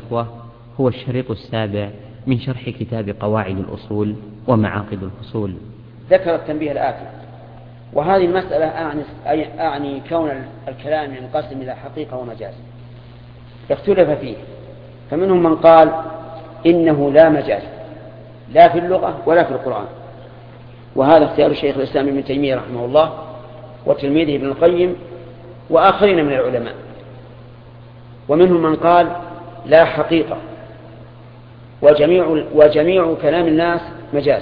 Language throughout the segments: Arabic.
الإخوة هو الشريط السابع من شرح كتاب قواعد الأصول ومعاقد الفصول. ذكر التنبيه الآتي: وهذه المسألة أعني كون الكلام ينقسم إلى حقيقة ومجاز، اختلف فيه، فمنهم من قال إنه لا مجاز لا في اللغة ولا في القرآن، وهذا اختيار الشيخ الإسلام ابن تيمية رحمه الله وتلميذه ابن القيم وآخرين من العلماء. ومنهم من قال لا حقيقة وجميع كلام الناس مجاز،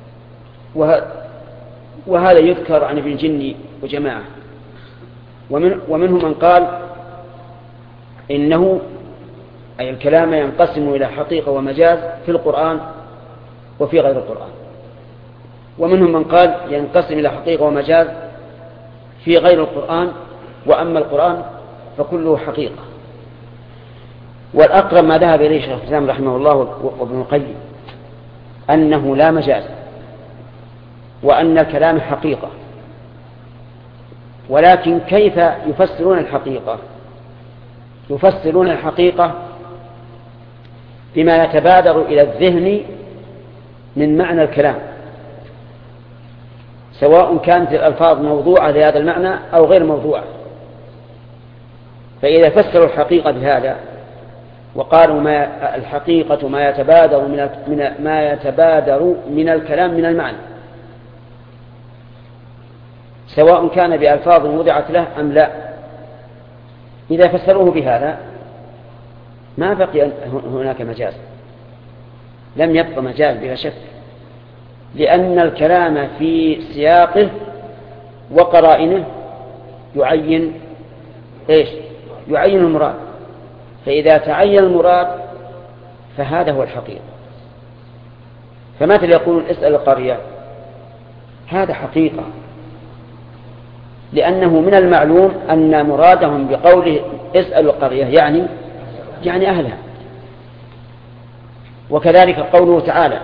وهذا يذكر عن ابن الجني وجماعة. ومنهم من قال إنه أي الكلام ينقسم إلى حقيقة ومجاز في القرآن وفي غير القرآن. ومنهم من قال ينقسم إلى حقيقة ومجاز في غير القرآن، وأما القرآن فكله حقيقة. والأقرب ما ذهب إليه شيخ الإسلام رحمه الله وابن القيم أنه لا مجاز، وأن الكلام حقيقة. ولكن كيف يفسرون الحقيقة؟ يفسرون الحقيقة بما يتبادر إلى الذهن من معنى الكلام، سواء كانت الألفاظ موضوعة لهذا المعنى أو غير موضوعة. فإذا فسروا الحقيقة بهذا وقالوا الحقيقة ما يتبادر من الكلام من المعنى، سواء كان بألفاظ وضعت له أم لا، إذا فسروه بهذا ما بقي هناك مجاز، لم يبقى مجاز بلا شك، لأن الكلام في سياقه وقرائنه يعين المراد. فإذا تعين المراد فهذا هو الحقيقة. فمثل يقولون اسأل القرية، هذا حقيقة، لأنه من المعلوم أن مرادهم بقوله اسأل القرية يعني أهلها. وكذلك قوله تعالى: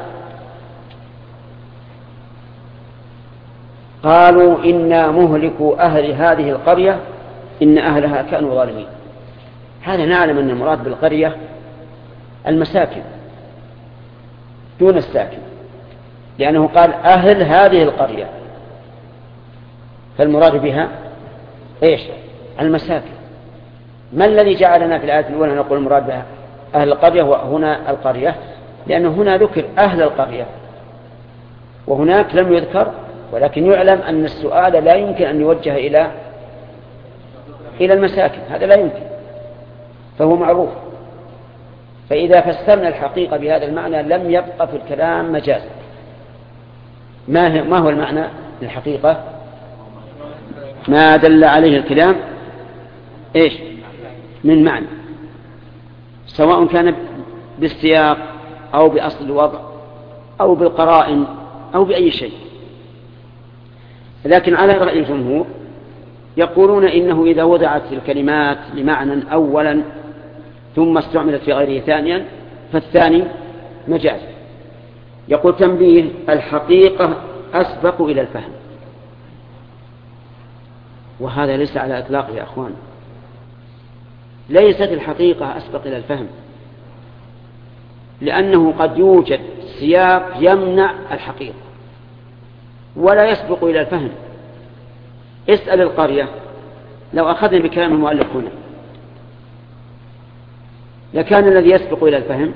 قالوا إنا مهلكوا أهل هذه القرية إن أهلها كانوا ظالمين. هذا نعلم أن المراد بالقرية المساكن دون الساكن، لأنه قال أهل هذه القرية، فالمراد بها المساكن. ما الذي جعلنا في الآية الأولى نقول المراد بها أهل القرية وهنا القرية؟ لأنه هنا ذكر أهل القرية وهناك لم يذكر، ولكن يعلم أن السؤال لا يمكن أن يوجه إلى المساكن، هذا لا يمكن، فهو معروف. فإذا فسرنا الحقيقة بهذا المعنى لم يبقى في الكلام مجاز. ما هو المعنى الحقيقة؟ ما دل عليه الكلام من معنى، سواء كان بالسياق أو بأصل الوضع أو بالقرائن أو بأي شيء. لكن على رأي الجمهور يقولون إنه إذا وضعت الكلمات لمعنى أولا ثم استعملت في غيره ثانيا فالثاني مجاز. يقول تنبيه: الحقيقة أسبق إلى الفهم. وهذا ليس على إطلاقه يا أخوان، ليست الحقيقة أسبق إلى الفهم، لأنه قد يوجد سياق يمنع الحقيقة ولا يسبق إلى الفهم. اسأل القرية، لو أخذنا بكلام المؤلف هنا لكان الذي يسبق إلى الفهم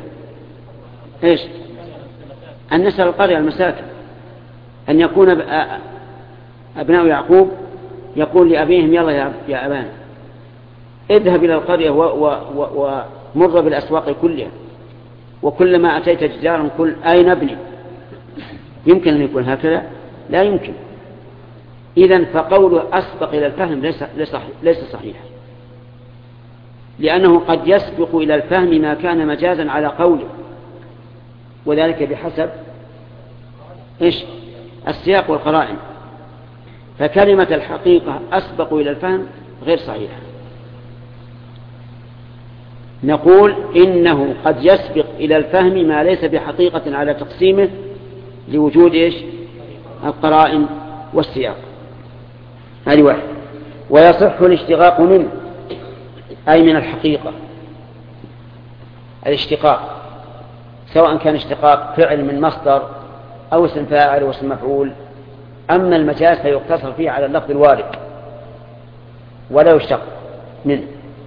أن نسأل القرية المساكن، أن يكون أبناء يعقوب يقول لأبيهم: يلا يا أبانا اذهب إلى القرية ومر بالأسواق كلها، وكلما أتيت جدارا قل أين ابني. يمكن أن يكون هكذا؟ لا يمكن. إذن فقوله أسبق إلى الفهم ليس صحيح، لأنه قد يسبق إلى الفهم ما كان مجازا على قوله، وذلك بحسب السياق والقرائن. فكلمة الحقيقة أسبق إلى الفهم غير صحيحة. نقول إنه قد يسبق إلى الفهم ما ليس بحقيقة على تقسيمه لوجود القرائن والسياق. هذه واحد. ويصح الاشتقاق منه أي من الحقيقة، الاشتقاق، سواء كان اشتقاق فعل من مصدر أو اسم فاعل واسم مفعول. أما المجاز فيقتصر فيه على اللفظ الوارد ولا يشتق منه.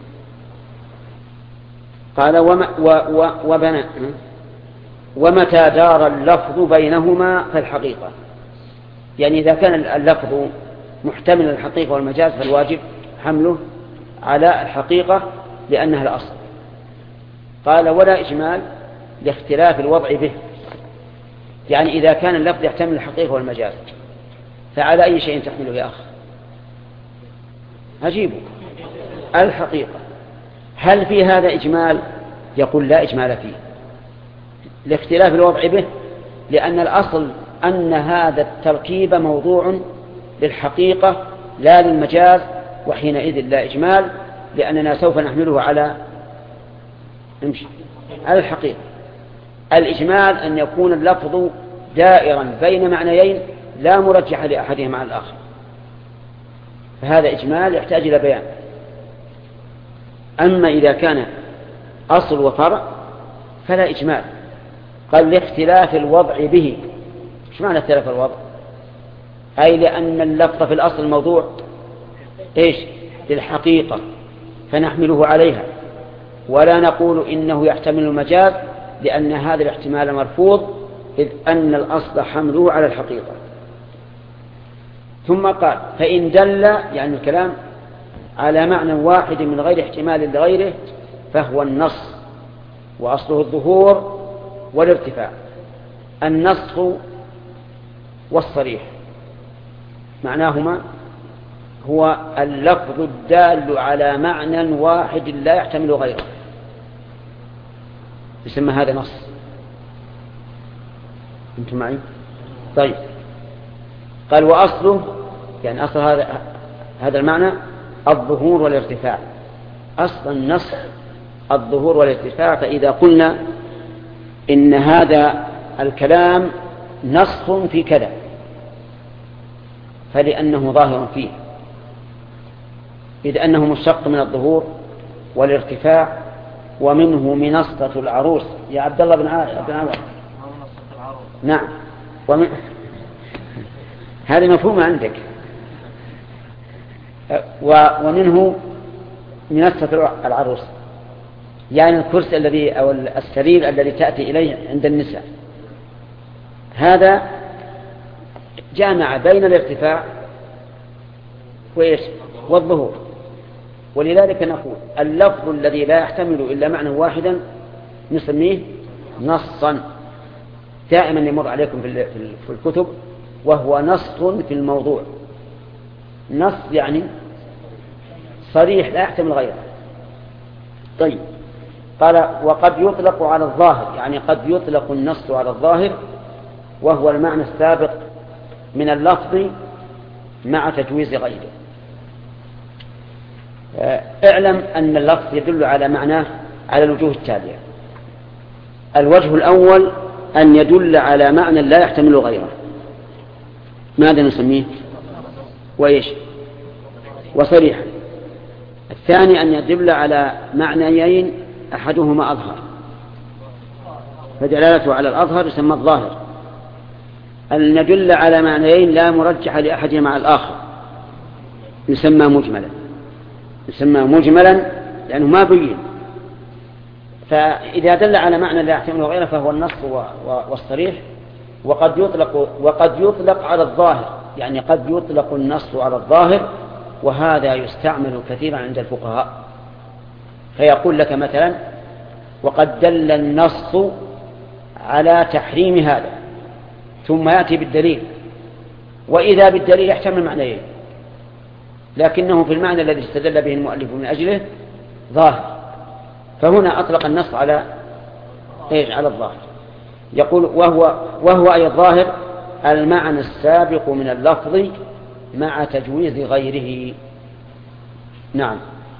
قال ومتى دار اللفظ بينهما فالحقيقة، يعني إذا كان اللفظ محتمل الحقيقة والمجاز فالواجب حمله على الحقيقة لأنها الأصل. قال ولا إجمال لاختلاف الوضع به، يعني إذا كان اللفظ يحتمل الحقيقة والمجاز فعلى أي شيء تحمله يا أخ؟ أجيبه الحقيقة. هل في هذا إجمال؟ يقول لا إجمال فيه لاختلاف الوضع به، لأن الأصل أن هذا التركيب موضوع للحقيقة لا للمجاز، وحينئذ لا إجمال، لأننا سوف نحمله على الحقيقة. الإجمال أن يكون اللفظ دائرا بين معنيين لا مرجح لأحدهما على الآخر، فهذا إجمال يحتاج إلى بيان. أما إذا كان أصل وفرع فلا إجمال. قال لاختلاف الوضع به. ايش معنى اختلاف الوضع؟ أي لأن اللفظ في الأصل موضوع إيش؟ للحقيقة فنحمله عليها، ولا نقول إنه يحتمل المجاز لأن هذا الاحتمال مرفوض، إذ أن الأصل حمله على الحقيقة. ثم قال فإن دل، يعني الكلام على معنى واحد من غير احتمال لغيره فهو النص، وأصله الظهور والارتفاع. النص والصريح معناهما هو اللفظ الدال على معنى واحد لا يحتمل غيره، يسمى هذا نص. أنتم معي؟ طيب. قال وأصله، يعني أصل هذا المعنى الظهور والارتفاع. أصل النص الظهور والارتفاع. فإذا قلنا إن هذا الكلام نص في كذا فلأنه ظاهر فيه، إذ أنه مشتق من الظهور والارتفاع، ومنه منصة العروس. يا عبد الله بن عمر. نعم. هذا مفهوم عندك. ومنه منصة العروس، يعني الكرسي الذي أو السرير الذي تأتي إليه عند النساء. هذا جامع بين الارتفاع والظهور. ولذلك نقول اللفظ الذي لا يحتمل إلا معنى واحدا نسميه نصا. دائما يمر عليكم في الكتب وهو نص في الموضوع. نص يعني صريح لا يحتمل غيره. طيب. قال وقد يطلق على الظاهر، يعني قد يطلق النص على الظاهر وهو المعنى السابق من اللفظ مع تجويز غيره. اعلم أن اللفظ يدل على معناه على الوجوه التالية. الوجه الأول أن يدل على معنى لا يحتمل غيره. ماذا نسميه؟ وإيش؟ وصريحا. الثاني أن يدل على معنيين أحدهما أظهر، فدلالته على الأظهر يسمى الظاهر. أن يدل على معنيين لا مرجح لأحدهما على الآخر يسمى مجملا. يسمى مجملا لأنه ما بين. فإذا دل على معنى لا يحتمل غيره فهو النص والصريح. وقد يطلق على الظاهر، يعني قد يطلق النص على الظاهر، وهذا يستعمل كثيرا عند الفقهاء. فيقول لك مثلا وقد دل النص على تحريم هذا، ثم يأتي بالدليل، وإذا بالدليل يحتمل معنيين، لكنه في المعنى الذي استدل به المؤلف من أجله ظاهر. فهنا أطلق النص على على الظاهر. يقول وهو أي الظاهر المعنى السابق من اللفظ مع تجويز غيره. نعم.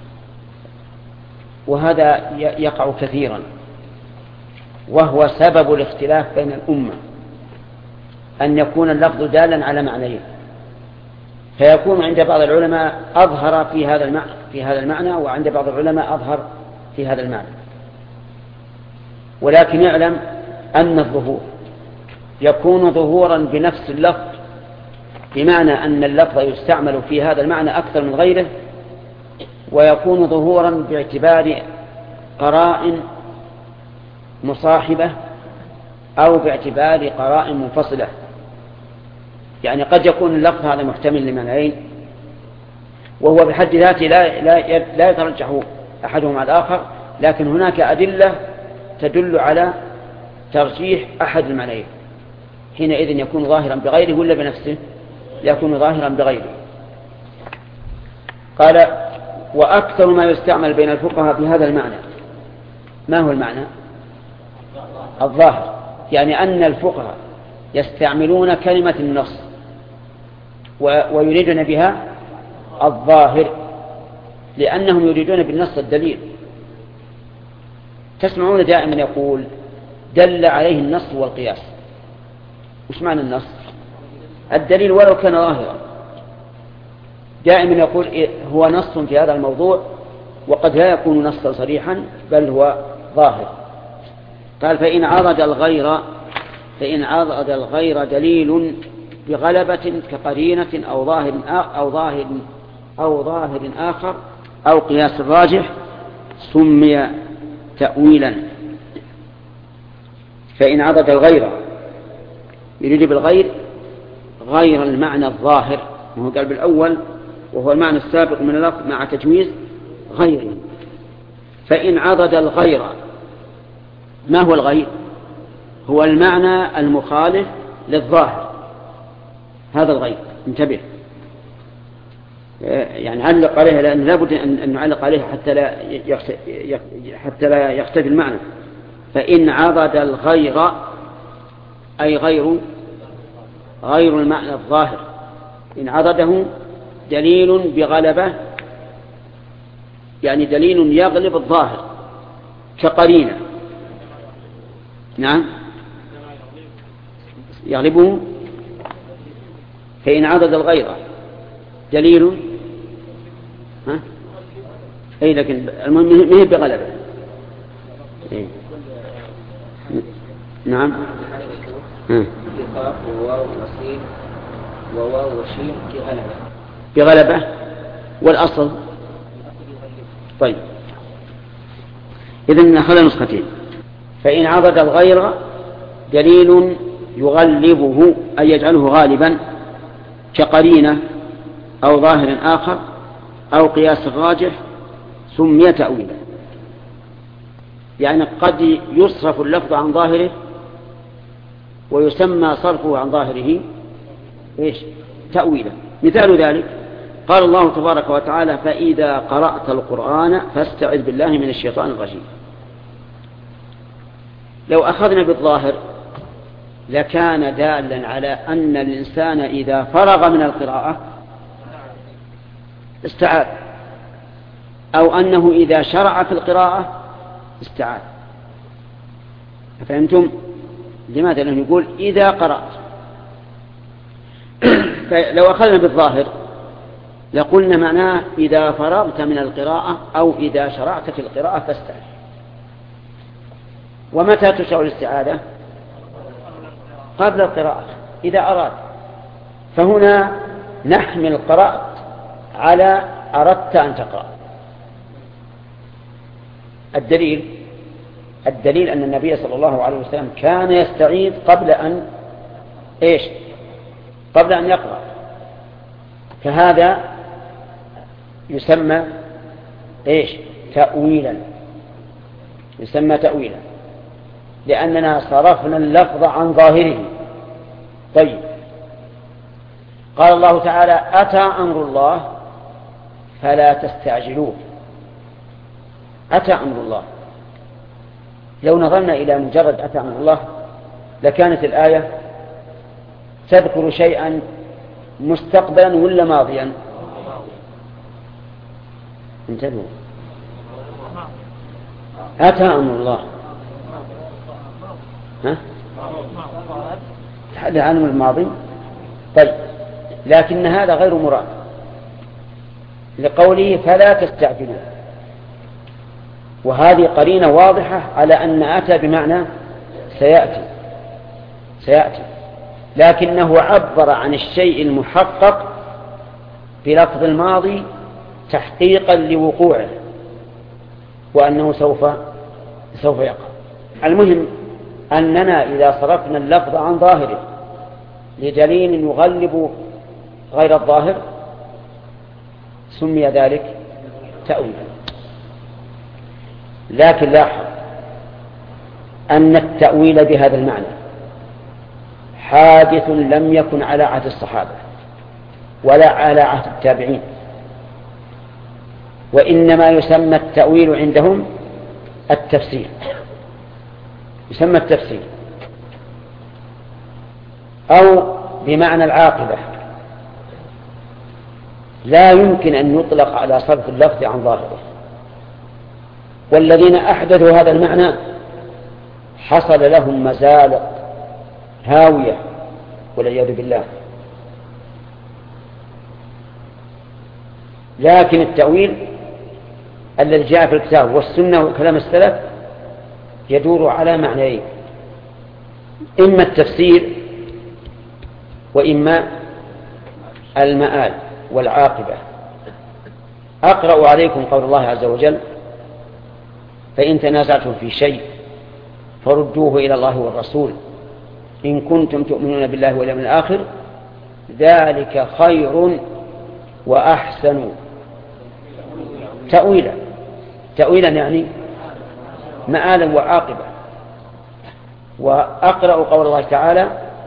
وهذا يقع كثيرا، وهو سبب الاختلاف بين الأمة، أن يكون اللفظ دالا على معنيين، فيكون عند بعض العلماء أظهر في هذا المعنى، وعند بعض العلماء أظهر في هذا المعنى. ولكن يعلم أن الظهور يكون ظهورا بنفس اللفظ، بمعنى أن اللفظ يستعمل في هذا المعنى أكثر من غيره، ويكون ظهورا باعتبار قرائن مصاحبة أو باعتبار قرائن منفصلة. يعني قد يكون اللفظ هذا محتمل لمعنيين، وهو بحد ذاته لا يترجح أحدهما على الآخر، لكن هناك أدلة تدل على ترجيح أحد المعنيين، حينئذ يكون ظاهرا بغيره ولا بنفسه؟ يكون ظاهرا بغيره. قال: وأكثر ما يستعمل بين الفقهاء في هذا المعنى. ما هو المعنى؟ الظاهر، يعني أن الفقهاء يستعملون كلمة النص ويريدون بها الظاهر، لأنهم يريدون بالنص الدليل. تسمعون دائما يقول دل عليه النص والقياس. وش معنى النص؟ الدليل ولو كان ظاهرا. دائما يقول هو نص في هذا الموضوع، وقد لا يكون نصا صريحا بل هو ظاهر. قال: فإن عرض الغير دليل بغلبة كقرينة أو ظاهر آخر أو قياس راجح سمي تأويلا. فإن عرض الغير يريد بالغير غير المعنى الظاهر، وهو قال بالأول وهو المعنى السابق من اللفظ مع تجويز غيره. فإن عرض الغير، ما هو الغير؟ هو المعنى المخالف للظاهر، هذا الغير. انتبه، يعني علق عليها، لأن لابد أن نعلق عليها حتى لا يختفي المعنى. فإن عرض الغير أي غير المعنى الظاهر، إن عرضه دليل بغلبة، يعني دليل يغلب الظاهر كقرينة. نعم، يغلبه. فإن عرض الغير دليل أي، لكن المهم هي بغلبة. نعم. بغلبة والأصل. طيب، إذن نأخذ نسختين. فإن عرض الغير دليل يغلبه أي يجعله غالبا كقرينة أو ظاهر آخر أو قياس راجح سمي تأويلا. يعني قد يصرف اللفظ عن ظاهره ويسمى صرفه عن ظاهره تأويلا. مثال ذلك قال الله تبارك وتعالى: فإذا قرأت القرآن فاستعذ بالله من الشيطان الرجيم. لو أخذنا بالظاهر لكان دالا على أن الإنسان إذا فرغ من القراءة استعاذ، أو أنه إذا شرع في القراءة استعاذ. فهمتم؟ لماذا؟ لأنه يقول إذا قرأت. فلو أخذنا بالظاهر لقلنا معناه إذا فرغت من القراءة أو إذا شرعت في القراءة فاستعذ. ومتى تشرع الاستعاذة؟ قبل القراءة إذا أراد. فهنا نحمل قرأت على أردت أن تقرأ. الدليل أن النبي صلى الله عليه وسلم كان يستعيذ قبل أن يقرأ. فهذا يسمى تأويلا، يسمى تأويلا، لأننا صرفنا اللفظ عن ظاهره. طيب، قال الله تعالى: أتى أمر الله فلا تستعجلوه. أتى أمر الله. لو نظرنا إلى مجرد أتى أمر الله لكانت الآية تذكر شيئا مستقبلا ولا ماضيا؟ انتبهوا، أتى أمر الله تحدث عنه الماضي. طيب، لكن هذا غير مراد لقوله فلا تستعجلوا. وهذه قرينة واضحة على أن أتى بمعنى سيأتي، لكنه عبر عن الشيء المحقق بلفظ الماضي تحقيقا لوقوعه وأنه سوف يقع. المهم أننا إذا صرفنا اللفظ عن ظاهره لدليل يغلب غير الظاهر سمي ذلك تأويلا. لكن لاحظ أن التأويل بهذا المعنى حادث لم يكن على عهد الصحابة ولا على عهد التابعين، وإنما يسمى التأويل عندهم التفسير، يسمى التفسير أو بمعنى العاقبة. لا يمكن أن يطلق على صرف اللفظ عن ظاهره، والذين أحدثوا هذا المعنى حصل لهم مزالق هاوية والعياذ بالله. لكن التأويل الذي جاء في الكتاب والسنة وكلام السلف يدور على معنيين: إما التفسير وإما المآل والعاقبة. أقرأ عليكم قول الله عز وجل: فإن تنازعتم في شيء فردوه إلى الله والرسول إن كنتم تؤمنون بالله واليوم الآخر ذلك خير وأحسن تأويلا يعني مآلا وعاقبة. وأقرأ قول الله تعالى: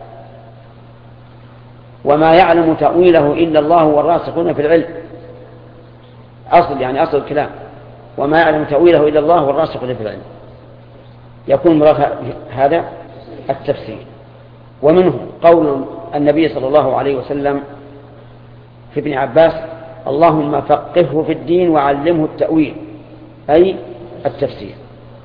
وما يعلم تأويله إلا الله والراسخون في العلم. أصل الكلام: وما يعلم تأويله إلا الله والراسخون في العلم. يكون مراد هذا التفسير. ومنه قول النبي صلى الله عليه وسلم في ابن عباس: اللهم فقهه في الدين وعلمه التأويل، أي التفسير.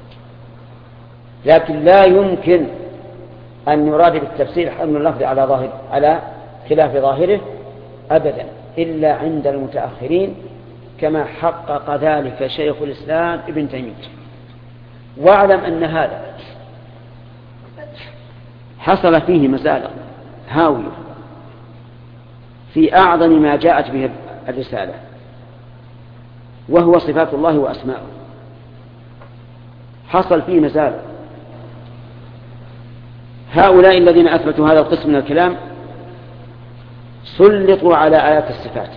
لكن لا يمكن أن يراد بالتفسير حمل اللفظ على خلاف ظاهره أبدا إلا عند المتأخرين، كما حقق ذلك شيخ الإسلام ابن تيمية. واعلم أن هذا حصل فيه مزالق هاوية في أعظم ما جاءت به الرسالة، وهو صفات الله وأسماؤه. حصل فيه مزالق. هؤلاء الذين أثبتوا هذا القسم من الكلام سلطوا على آيات الصفات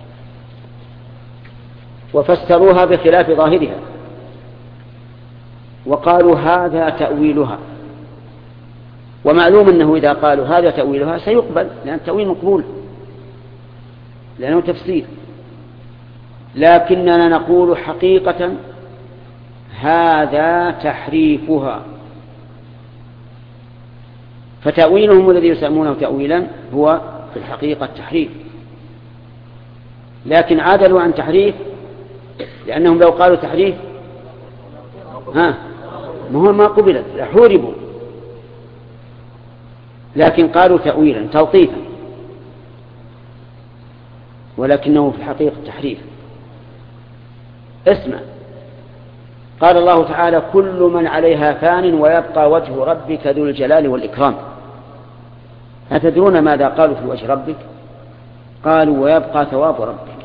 وفسروها بخلاف ظاهرها، وقالوا هذا تأويلها. ومعلوم أنه إذا قالوا هذا تأويلها سيقبل، لأن التأويل مقبول لأنه تفسير. لكننا نقول حقيقة هذا تحريفها. فتأويلهم الذي يسمونه تأويلا هو في الحقيقة التحريف، لكن عادلوا عن تحريف، لأنهم لو قالوا تحريف ما قبلت، حوربوا. لكن قالوا تأويلا تلطيفا، ولكنه في الحقيقة التحريف. اسمع، قال الله تعالى: كل من عليها فان ويبقى وجه ربك ذو الجلال والإكرام. أتدرون ماذا قالوا في وجه ربك؟ قالوا: ويبقى ثواب ربك.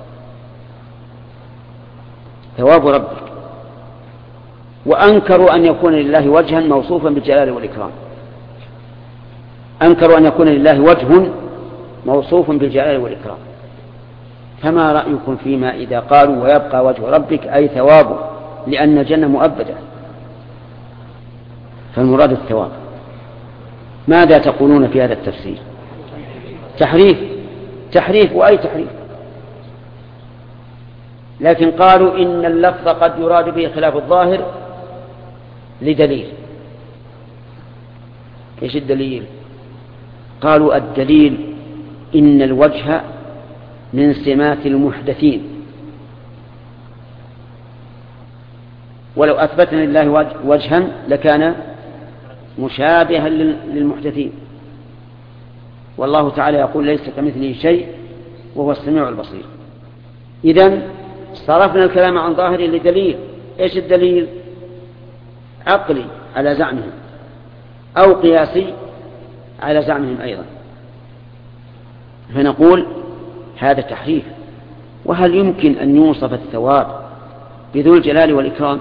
ثواب ربك. وأنكروا أن يكون لله وجها موصوفا بالجلال والإكرام. أنكروا أن يكون لله وجه موصوف بالجلال والإكرام. فما رأيكم فيما إذا قالوا ويبقى وجه ربك أي ثوابه، لأن الجنة مؤبدة، فالمراد الثواب. ماذا تقولون في هذا التفسير؟ تحريف وأي تحريف. لكن قالوا إن اللفظ قد يراد به خلاف الظاهر لدليل. إيش الدليل؟ قالوا الدليل إن الوجه من سمات المحدثين، ولو أثبتنا لله وجها لكان مشابها للمحدثين. والله تعالى يقول: ليس كمثله شيء وهو السميع البصير. إذن صرفنا الكلام عن ظاهره لدليل. إيش الدليل؟ عقلي على زعمهم أو قياسي على زعمهم أيضا، فنقول هذا تحريف. وهل يمكن أن يوصف الثواب بذو الجلال والإكرام؟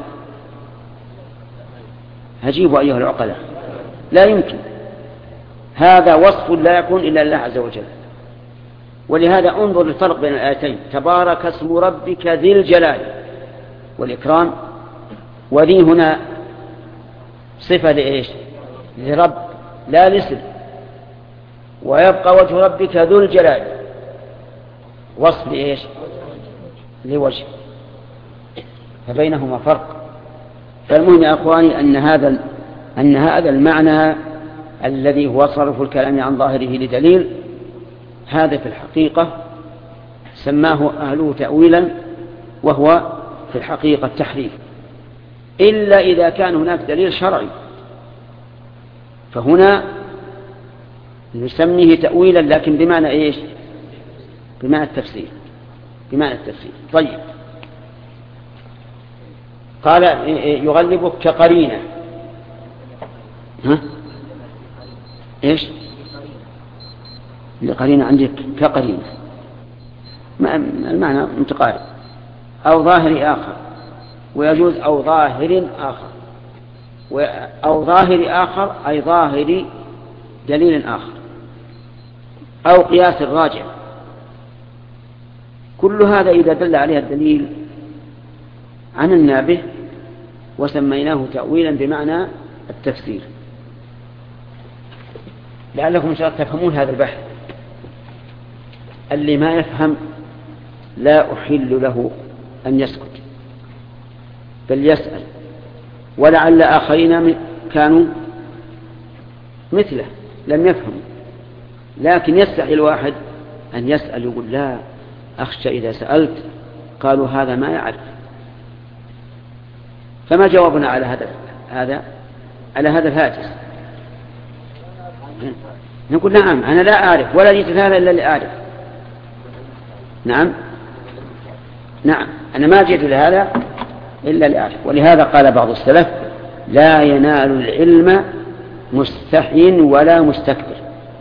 هجيبوا أيها العقلاء، لا يمكن. هذا وصف لا يكون إلا لله عز وجل. ولهذا انظر الفرق بين الآيتين: تبارك اسم ربك ذي الجلال والإكرام، وذي هنا صفة لإيش؟ لرب لا لاسم. ويبقى وجه ربك ذو الجلال وصف لإيش؟ لوجه، فبينهما فرق. فالمهم يا أخواني أن هذا المعنى الذي هو صرف الكلام عن ظاهره لدليل، هذا في الحقيقة سماه أهله تأويلا، وهو في الحقيقة تحريف، إلا إذا كان هناك دليل شرعي، فهنا نسميه تأويلا لكن بمعنى إيش؟ بمعنى التفسير. طيب، قال يغلبك كقرينة. ها؟ إيش؟ لقرينة عندك كقرينة، المعنى متقارب. أو ظاهر آخر، ويجوز أو ظاهر آخر، أو ظاهر آخر أي ظاهر دليل آخر، أو قياس راجع. كل هذا إذا دل عليها الدليل عملنا به وسميناه تأويلا بمعنى التفسير. لعلكم إن شاء الله تفهمون هذا البحث. اللي ما يفهم لا أحل له أن يسكت، بل يسأل. ولعل آخرين كانوا مثله لم يفهموا، لكن يستحي الواحد أن يسأل، يقول لا أخشى إذا سألت قالوا هذا ما يعرف. فما جوابنا على هذا الهاجس؟ نقول نعم أنا لا أعرف ولا جئت هذا إلا لأعرف. نعم أنا ما جئت لهذا إلا لأعرف. ولهذا قال بعض السلف: لا ينال العلم مستحي ولا مستكبر.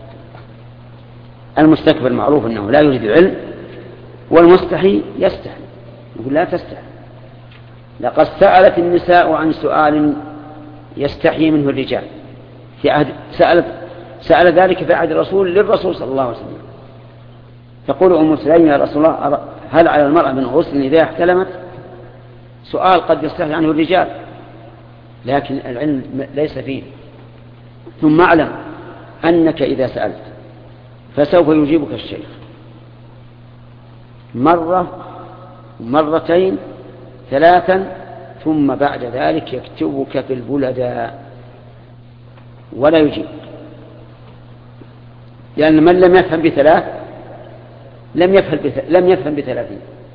المستكبر معروف أنه لا يريد العلم، والمستحي يستحي. نقول لا تستحي. لقد سألت النساء عن سؤال يستحي منه الرجال في عهد سأل ذلك في عهد الرسول للرسول صلى الله عليه وسلم. تقول أم سليم: يا رسول الله، هل على المرأة من غسل إذا احتلمت؟ سؤال قد يستحي عنه الرجال، لكن العلم ليس فيه. ثم اعلم أنك إذا سألت فسوف يجيبك الشيخ مرة، مرتين، ثلاثا، ثم بعد ذلك يكتبك في البلداء ولا يجيب. لأن من لم يفهم بثلاث لم يفهم بثلاثين.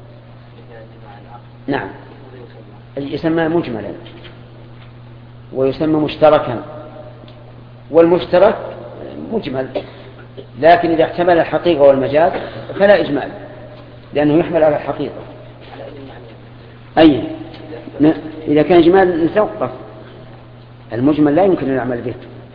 نعم، يسمى مجملا ويسمى مشتركا، والمشترك مجمل، لكن إذا احتمل الحقيقة والمجاز فلا إجمال، لأنه يحمل على الحقيقة. أي إذا كان إجمال نتوقف، المجمل لا يمكن أن نعمل به.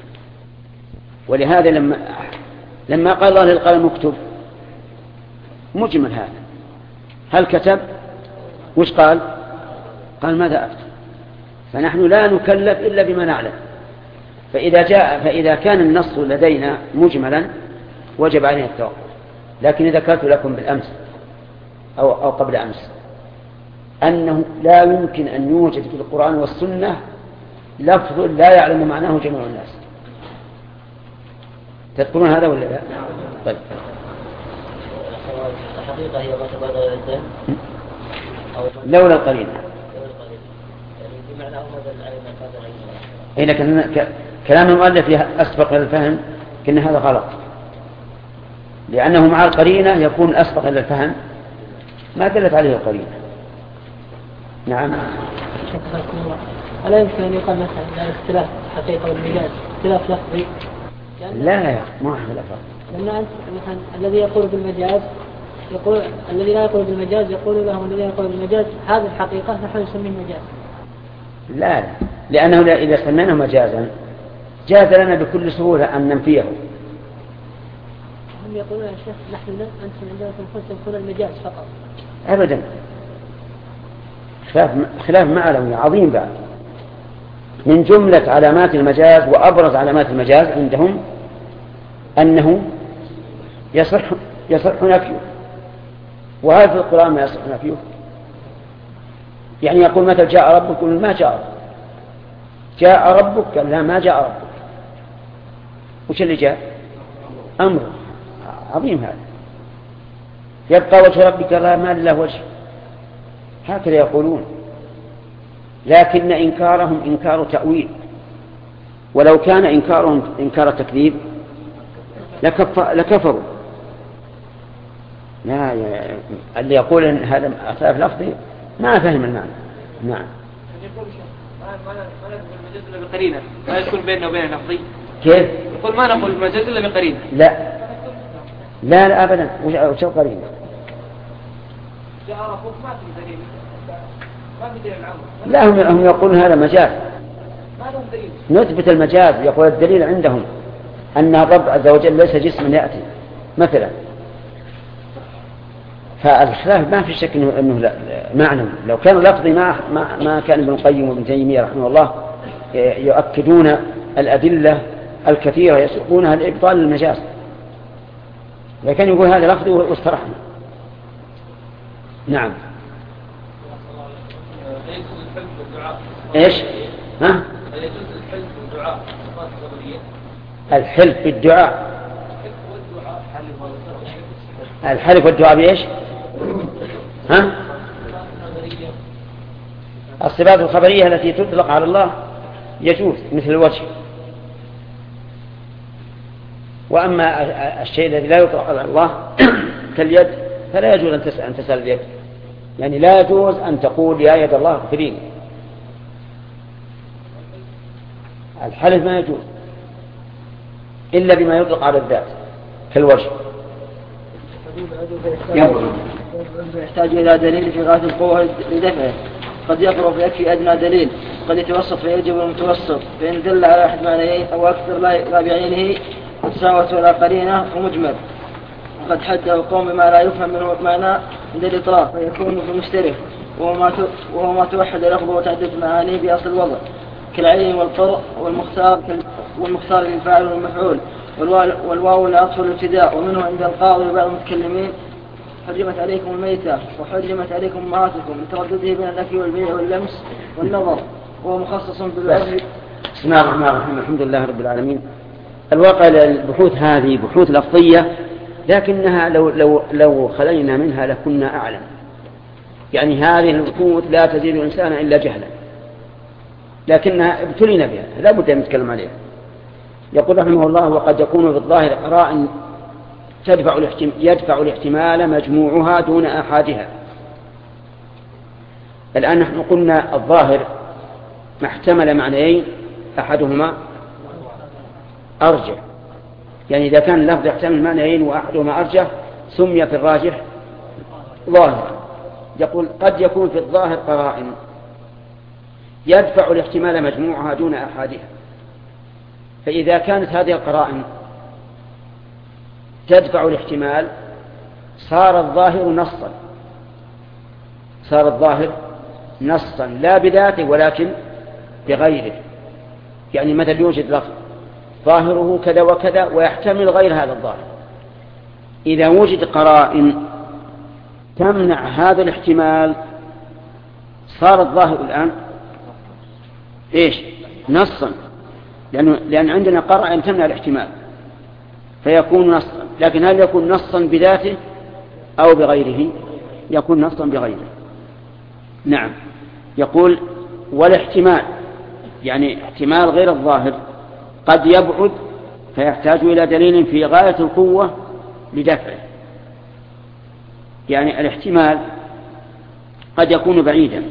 ولهذا لما قال الله للقلم اكتب، مجمل هذا، هل كتب؟ وش قال ماذا أكتب؟ فنحن لا نكلف إلا بما نعلم. فإذا كان النص لدينا مجملا وجب علينا التوقف. لكن إذا ذكرت لكم بالأمس أو قبل أمس أنه لا يمكن أن يوجد في القرآن والسنة لفظ لا يعلم معناه جميع الناس. تذكرون هذا ولا لا؟ طيب، الحقيقة هي ما تبادر الذهن لولا القرينة. يعني بمعنى هذا العلم هذا العلم. إيه، لكن كلام المؤلف أسبق للفهم، كأن هذا غلط، لأنه مع القرينة يكون أسبق للفهم ما دلت عليه القرينة. نعم. ألا يمكن أن يقال مثلا اختلاف حقيقة والمجاز اختلاف لفظي؟ لا ما هو اختلاف. لأن مثلا الذي يقول بالمجاز الذي لا يقول بالمجاز يقول له الذي يقول بالمجاز هذه الحقيقة نحن نسميه مجاز. لا، لأنه إذا سميناه مجازا جاز لنا بكل سهولة أن ننفيه. هم يقولون يا شيخ نحن أنتم عندنا تنفون المجاز فقط. أبدا، خلاف معنوي عظيم بعد. من جملة علامات المجاز وأبرز علامات المجاز عندهم أنه يصح نفيه، وهذا في القرآن ما يصح نفيه. يعني يقول مثل جاء ربك، يقول ما جاء ربك. جاء ربك قال لا ما جاء ربك. وش اللي جاء؟ أمر عظيم هذا. يبقى وجه ربك لا ما له وجه، هكذا يقولون. لكن إنكارهم إنكار تأويل، ولو كان إنكارهم إنكار تكذيب لكفروا. لا، اللي يقول إن هذا اختلاف لفظي ما فهم المعنى. نعم. ما نقول المجاز إلا بقرينة، ما يكون بيننا وبين لفظي. كيف؟ يقول ما نقول المجاز إلا بقرينة. لا أبدا. وش القرينة؟ جاء ربك ما في دليل، ما في دليل العمر. لا، هم يقولون هذا مجاز. ما لهم دليل. نثبت المجاز. يقول الدليل عندهم أن الرب عز وجل ليس جسما يأتي مثلا. فالخلاف ما في شك أنه لا معنى. لو كان لفظي ما كان ابن القيم وابن تيمية رحمه الله يؤكدون الأدلة الكثيرة يسوقونها لإبطال المجاز، لكن يقول هذا لفظي واسترحنا. نعم. ايش؟ ها؟ الحلف بالدعاء. الحلف والدعاء بإيش؟ ها؟ الصفات الخبرية التي تطلق على الله يجوز مثل الوجه. وأما الشيء الذي لا يطلق على الله كاليد فلا يجوز أن تسأل اليد. يعني لا يجوز أن تقول يا يد الله اغفريني. الحلف ما يجوز إلا بما يطلق على الذات كالوجه. يحتاج إلى دليل في غاية القوة لدفعه. قد يقرب فيكفي أدنى دليل، قد يتوسط فيجب المتوسط، فإن دل على أحد معنيين أو أكثر لا بعينه تساوت ولا قرينة ومجمل. وقد حده قوم بما لا يفهم منه معنى عند الإطلاق فيكون في مشترك، وهو ما توحد لفظه وتعدد معانيه بأصل الوضع كالعين والفرع والمختار للفاعل والمفعول والواو العطف والابتداء. ومنه عند القاضي وبعض المتكلمين حرمت عليكم الميتة وحرمت عليكم أمهاتكم لتردده بين الأكل والبيع واللمس والنظر، وهو مخصص بالعزل. بسم الله الرحمن الرحيم. الحمد لله رب العالمين. الواقع البحوث هذه بحوث لفظية، لكنها لو خلينا منها لكنا أعلم. يعني هذه البحوث لا تزيد الإنسان إلا جهلا، لكنها ابتلينا بها لا بد أن نتكلم عليها. يقول رحمه الله: وقد يكون في الظاهر قرائن يدفع الاحتمال مجموعها دون أحادها. الآن نحن قلنا الظاهر ما احتمل معنيين أحدهما أرجح، يعني إذا كان اللفظ يحتمل معنيين وأحدهما أرجح سمي في الراجح ظاهر. يقول قد يكون في الظاهر قرائن يدفع الاحتمال مجموعها دون أحادها. فإذا كانت هذه القرائن تدفع الاحتمال صار الظاهر نصا لا بذاته ولكن بغيره. يعني مثل يوجد لفظ ظاهره كذا وكذا ويحتمل غير هذا الظاهر، إذا وجد قرائن تمنع هذا الاحتمال صار الظاهر الآن إيش؟ نصا، لأن عندنا قرائن تمنع الاحتمال فيكون نصا. لكن هل يكون نصا بذاته أو بغيره؟ يكون نصا بغيره. نعم. يقول والاحتمال يعني احتمال غير الظاهر قد يبعد فيحتاج إلى دليل في غاية القوة لدفعه. يعني الاحتمال قد يكون بعيدا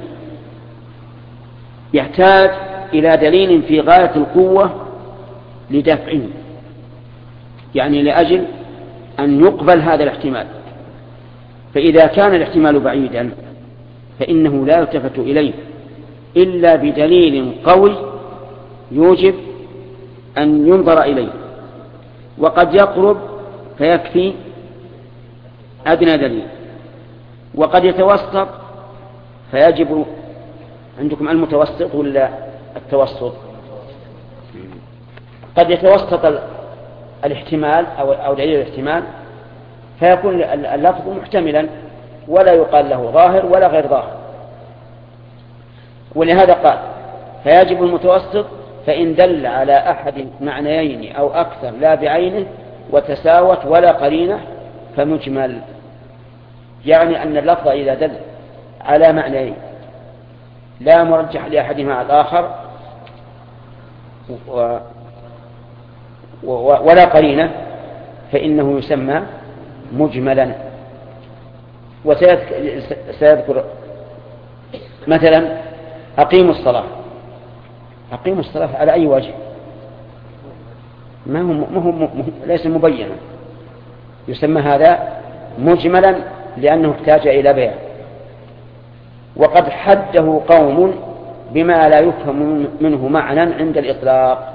يحتاج إلى دليل في غاية القوة لدفعه، يعني لأجل أن يقبل هذا الاحتمال. فإذا كان الاحتمال بعيدا فإنه لا يلتفت إليه إلا بدليل قوي يوجب أن ينظر إليه، وقد يقرب فيكفي أدنى دليل، وقد يتوسط فيجب. عندكم المتوسط ولا التوسط؟ قد يتوسط الاحتمال أو دليل الاحتمال فيكون اللفظ محتملا ولا يقال له ظاهر ولا غير ظاهر، ولهذا قال فيجب المتوسط فإن دل على أحد معنيين أو أكثر لا بعينه وتساوت ولا قرينة فمجمل، يعني أن اللفظ إذا دل على معنيين لا مرجح لأحدهما على الآخر ولا قرينة فإنه يسمى مجملا. وسيذكر مثلا أقيموا الصلاة. أقيموا الصلاة على أي وجه؟ ما هو ليس مبينا، يسمى هذا مجملا لأنه احتاج إلى بيان. وقد حده قوم بما لا يفهم منه معنى عند الإطلاق،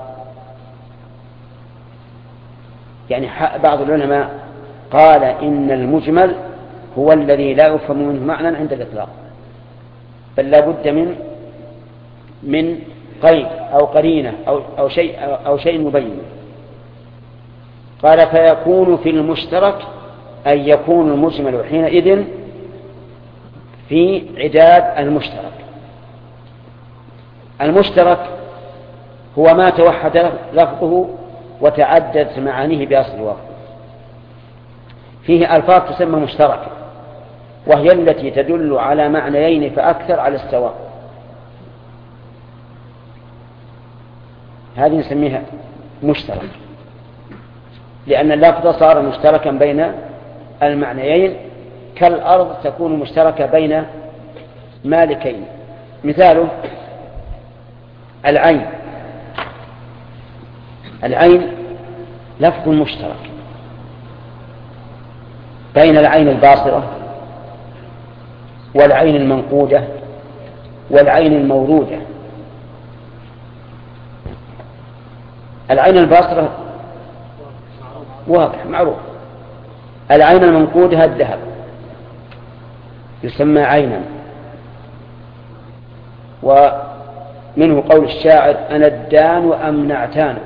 يعني بعض العلماء قال إن المجمل هو الذي لا يفهم منه معنى عند الإطلاق، بل لا بد من قيد أو قرينة أو شيء مبين. قال فيكون في المشترك أن يكون المجمل حينئذ في عداد المشترك. المشترك هو ما توحد لفظه وتعددت معانيه بأصل واحد. فيه ألفاظ تسمى مشتركة وهي التي تدل على معنيين فأكثر على السواء، هذه نسميها مشترك لأن اللفظ صار مشتركا بين المعنيين، كالأرض تكون مشتركة بين مالكين. مثاله العين. العين لفظ مشترك بين العين الباصرة والعين المنقودة والعين المورودة. العين الباصرة واضح معروف، العين المنقودة الذهب يسمى عينا. ومنه قول الشاعر أنا الدان وأمنعتان.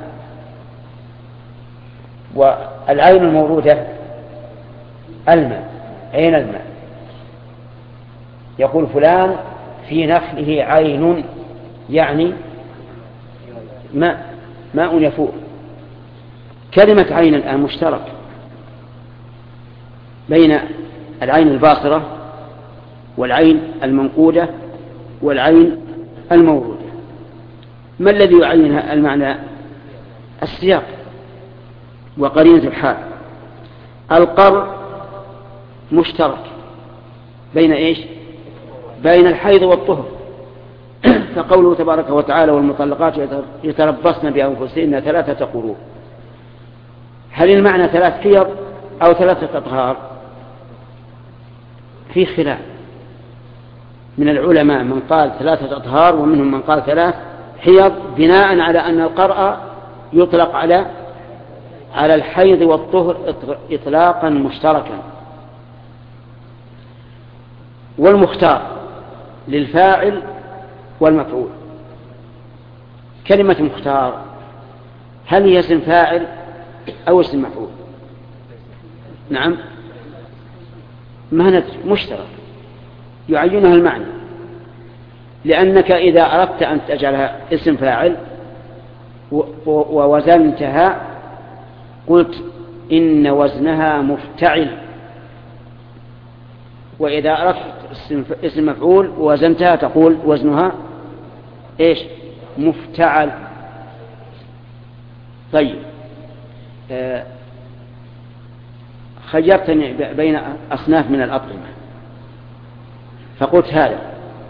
والعين المورودة الماء، عين الماء. يقول فلان في نخله عين، يعني ماء يفور. كلمة عين الآن مشترك بين العين الباصرة والعين المنقودة والعين المورودة. ما الذي يعين المعنى؟ السياق وقرينة الحال. القرء مشترك بين إيش؟ بين الحيض والطهر، فقوله تبارك وتعالى والمطلقات يتربصن بأنفسهن 3 قروء. هل المعنى 3 حيض أو 3 أطهار؟ في خلاف من العلماء، من قال 3 أطهار ومنهم من قال 3 حيض، بناء على أن القرء يطلق على الحيض والطهر إطلاقا مشتركا. والمختار للفاعل والمفعول. كلمة مختار هل هي اسم فاعل أو اسم مفعول؟ نعم، مهنة مشترك يعينها المعنى، لأنك إذا أردت أن تجعلها اسم فاعل ووزنتها قلت إن وزنها مفتعل، وإذا أردت اسم مفعول ووزنتها تقول وزنها إيش؟ مفتعل. طيب، خيرتني بين أصناف من الأطعمة فقلت هذا،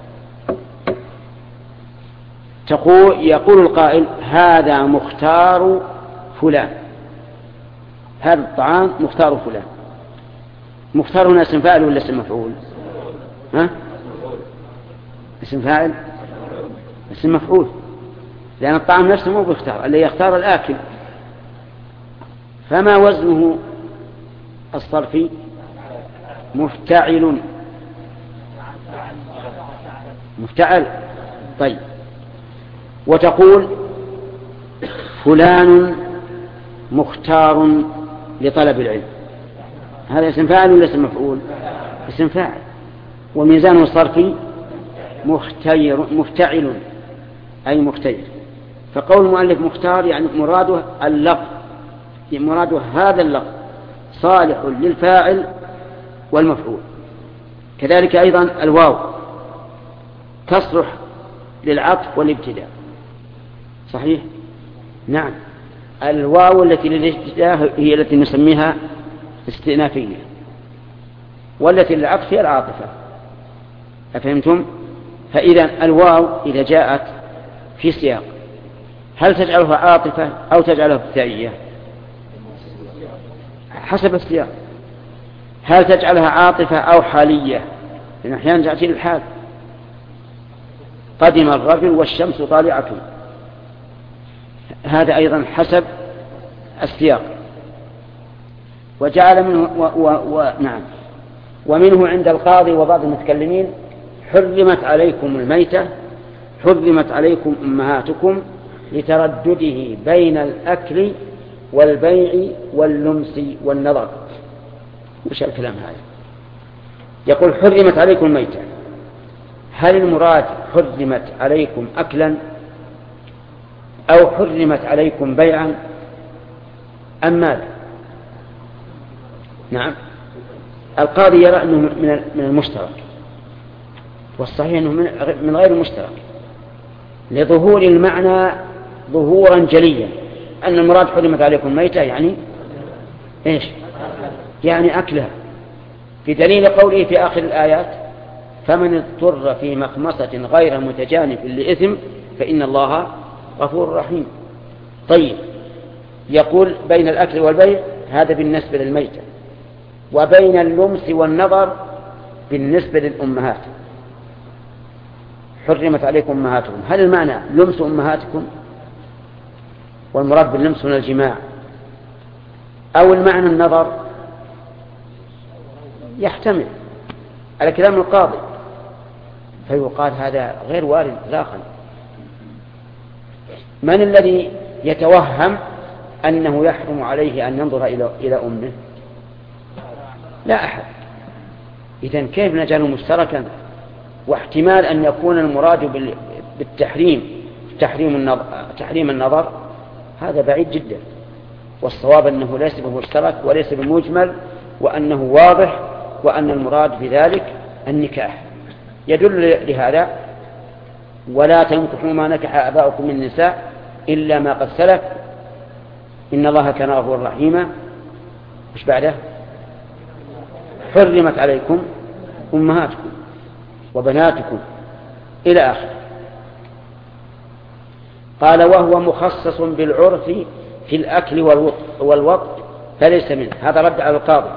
يقول القائل هذا مختار فلان، هذا الطعام مختار فلان. مختار هنا اسم فاعل ولا اسم مفعول؟ ها؟ اسم فاعل؟ اسم مفعول، لأن الطعام نفسه مو بيختار، اللي يختار الآكل. فما وزنه الصرفي؟ مفتعل. مفتعل. طيب، وتقول فلان مختار لطلب العلم، هذا اسم فاعل ولا اسم مفعول؟ اسم فاعل. وميزانه الصرفي مفتعل أي مختير. فقول المؤلف مختار يعني مراده اللفظ، مراده هذا اللفظ صالح للفاعل والمفعول. كذلك أيضا الواو تصلح للعطف والابتداء. صحيح؟ نعم، الواو التي للابتداء هي التي نسميها استئنافية، والتي للعطف هي العاطفة. أفهمتم؟ فإذا الواو إذا جاءت في سياق هل تجعلها عاطفة أو تجعلها ابتدائية؟ حسب السياق. هل تجعلها عاطفة أو حالية؟ لأن أحيانا تأتي الحال، قدم الرجل والشمس طالعة، هذا أيضا حسب السياق. وجعل منه نعم، ومنه عند القاضي وبعض المتكلمين حرمت عليكم الميتة، حرمت عليكم أمهاتكم لتردده بين الأكل والبيع واللمس والنظر. وش الكلام هذا؟ يقول حرمت عليكم الميتة، هل المراد حرمت عليكم أكلا أو حرمت عليكم بيعا أم ماذا؟ نعم، القاضي يرى أنه من المشترك، والصحيح أنه من غير المشترك، لظهور المعنى ظهورا جليا، أن المراد حرمت عليكم ميتة يعني إيش؟ يعني أكلها، في دليل قوله في آخر الآيات فمن اضطر في مخمصة غير متجانف لإثم فإن الله غفور رحيم. طيب، يقول بين الأكل والبيع هذا بالنسبة للميتة، وبين اللمس والنظر بالنسبة للأمهات حرمت عليكم أمهاتكم. هل المعنى لمس أمهاتكم والمراد باللمس من الجماع، أو المعنى النظر؟ يحتمل على كلام القاضي، فيقال هذا غير وارد إطلاقا. من الذي يتوهم أنه يحرم عليه أن ينظر إلى أمه؟ لا أحد. إذن كيف نجعله مشتركا؟ واحتمال أن يكون المراد بالتحريم تحريم النظر هذا بعيد جدا، والصواب أنه ليس بمشترك وليس بمجمل، وأنه واضح، وأن المراد بذلك النكاح. يدل لهذا ولا تنكحوا ما نكح آباؤكم من النساء إلا ما قد سلف إن الله كان غفورا رحيما. مش بعده؟ حرمت عليكم أمهاتكم وبناتكم إلى آخر. قال وهو مخصص بالعرف في الأكل والوطء فليس منه. هذا رد على القاضي.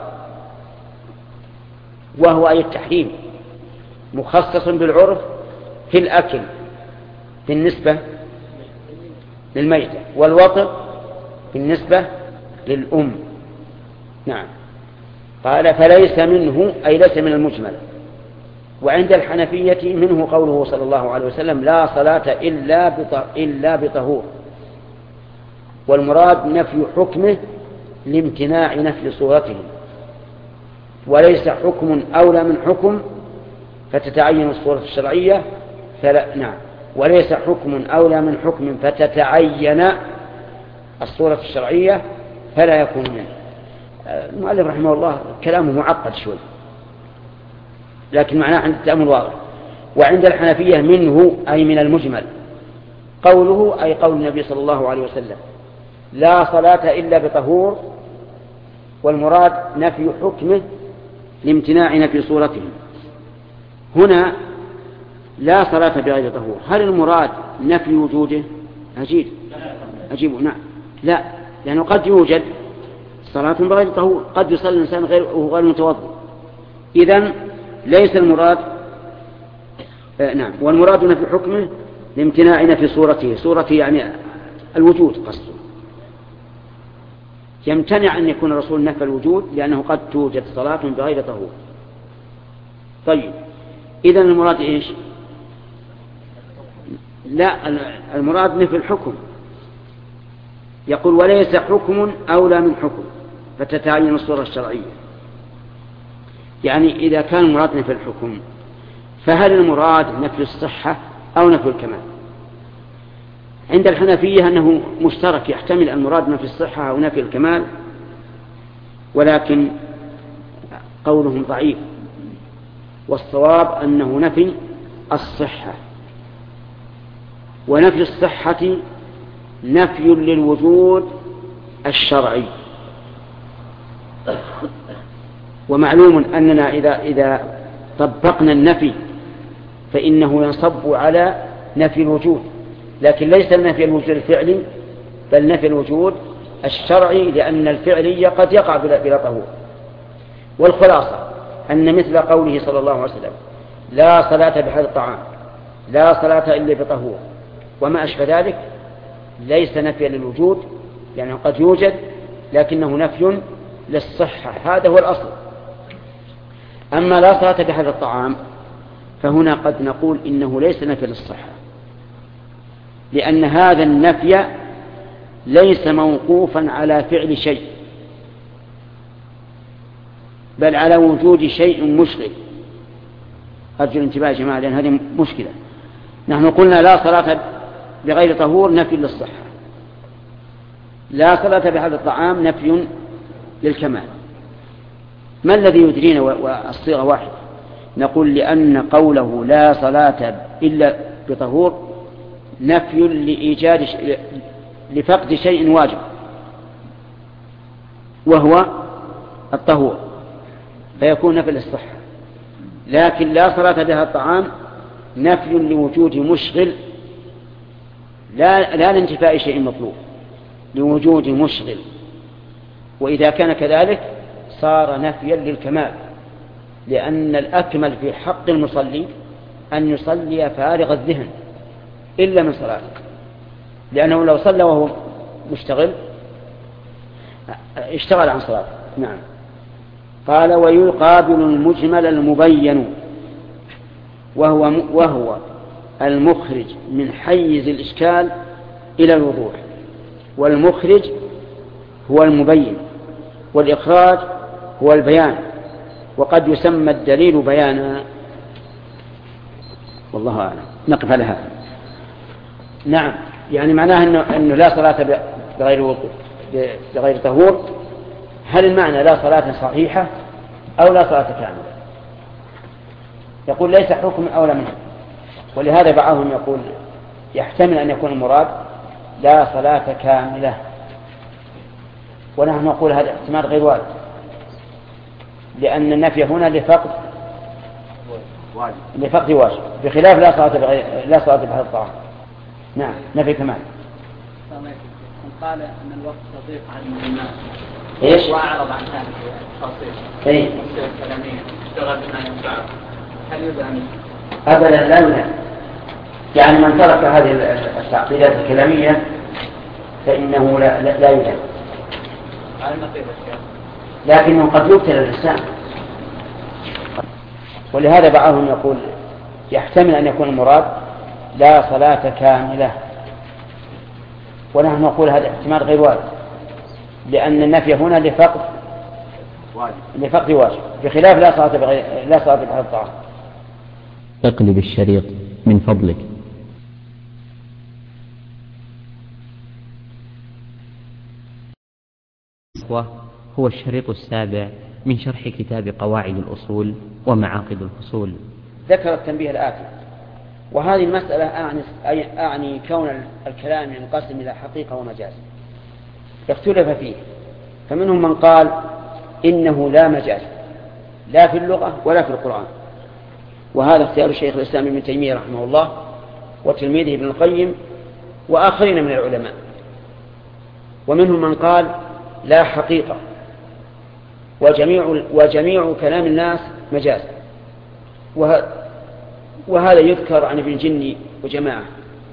وهو أي التحريم مخصص بالعرف في الأكل بالنسبة للميتة، والوطء بالنسبة للأم. نعم. قال فليس منه أي ليس من المجمل. وعند الحنفية منه قوله صلى الله عليه وسلم لا صلاة إلا بطهور، والمراد نفي حكمه لامتناع نفي صورته، وليس حكم أولى من حكم فتتعين الصورة الشرعية نعم، وليس حكم أولى من حكم فتتعين الصورة الشرعية فلا يكون منه. المؤلف رحمه الله كلامه معقد شوي، لكن معناه عند التأمل واضح. وعند الحنفية منه أي من المجمل، قوله أي قول النبي صلى الله عليه وسلم لا صلاة إلا بطهور، والمراد نفي حكمه لامتناع نفي صورته. هنا لا صلاة بغير طهور، هل المراد نفي وجوده؟ أجيب نعم، لا، لأنه قد يوجد صلاة بغير طهور، قد يصلي الإنسان غير متوضئ. إذن ليس المراد نعم، والمراد نفي حكمه لامتناع نفي صورته يعني الوجود قصده، يمتنع أن يكون الرسول نفى الوجود لأنه قد توجد صلاة بغير طهور. طيب إذن المراد إيش؟ لا، المراد نفي الحكم. يقول وليس حكم أولى من حكم فتتعين الصورة الشرعية. يعني إذا كان المراد نفي الحكم فهل المراد نفي الصحة أو نفي الكمال؟ عند الحنفية أنه مشترك، يحتمل المراد نفي الصحة أو نفي الكمال، ولكن قولهم ضعيف، والصواب أنه نفي الصحة، ونفي الصحة نفي للوجود الشرعي. ومعلوم أننا إذا طبقنا النفي فإنه ينصب على نفي الوجود، لكن ليس نفي الوجود الفعلي بل نفي الوجود الشرعي، لأن الفعلي قد يقع بلا طهور. والخلاصة أن مثل قوله صلى الله عليه وسلم لا صلاة بهذا الطعام، لا صلاة إلا بطهور، وما أشبه ذلك، ليس نفيا للوجود يعني قد يوجد، لكنه نفي للصحة، هذا هو الأصل. أما لا صلاة بهذا الطعام فهنا قد نقول إنه ليس نفي للصحة، لأن هذا النفي ليس موقوفا على فعل شيء، بل على وجود شيء مشغل. أرجو الانتباه يا جماعة لأن هذه مشكلة. نحن قلنا لا صلاة بغير طهور نفي للصحة، لا صلاة بهذا الطعام نفي للكمال. ما الذي يدرينا والصيغة واحدة؟ نقول لأن قوله لا صلاة إلا بطهور نفي لإيجاد لفقد شيء واجب وهو الطهور، فيكون نفي للصحة. لكن لا صلاة بها الطعام نفي لوجود مشغل، لا لانتفاء شيء مطلوب، لوجود مشغل. وإذا كان كذلك صار نفيا للكمال، لأن الأكمل في حق المصلي أن يصلي فارغ الذهن إلا من صلاته، لأنه لو صلى وهو مشتغل اشتغل عن صلاته. نعم. قال ويقابل المجمل المبين وهو المخرج من حيز الإشكال إلى الوضوح، والمخرج هو المبين، والإخراج هو البيان، وقد يسمى الدليل بيانا، والله أعلم. نقف على هذا. نعم، يعني معناه أنه لا صلاة بغير طهور. هل المعنى لا صلاة صحيحة أو لا صلاة كاملة؟ يقول ليس حكم أولى منه، ولهذا بعضهم يقول يحتمل أن يكون المراد لا صلاة كاملة، ونحن نقول هذا احتمال غير وارد، لأن النفي هنا لفقد واجب، بخلاف لا صلاة بهذا الطعام. نعم، نفي كمان. قال أن الوقت تضيق عن الناس إيش؟ وأعرض عن هذه التفاصيل. إيه؟ الكلامية اشتغل بما ينفعه، هل يلزم؟ أبدا لا يلزم. يعني من ترك هذه التعقيدات الكلامية فإنه لا يلزم. على النقيض الشيخ. لكنه قد يبتلى اللسان، ولهذا بعضهم يقول يحتمل أن يكون المراد لا صلاة كاملة، ونحن نقول هذا احتمال غير وارد، لأن النفي هنا لفقد واجب، بخلاف لا صلاة بهذا الطعام. اقلب الشريط من فضلك. هو الشريط السابع من شرح كتاب قواعد الأصول ومعاقد الفصول. ذكر التنبيه الآتي: وهذه المسألة أعني كون الكلام ينقسم إلى حقيقة ومجاز، اختلف فيه، فمنهم من قال إنه لا مجاز لا في اللغة ولا في القرآن، وهذا اختيار الشيخ الإسلام ابن تيمية رحمه الله وتلميذه ابن القيم وآخرين من العلماء. ومنهم من قال لا حقيقة، وجميع كلام الناس مجاز، وهذا يذكر عن ابن الجني وجماعة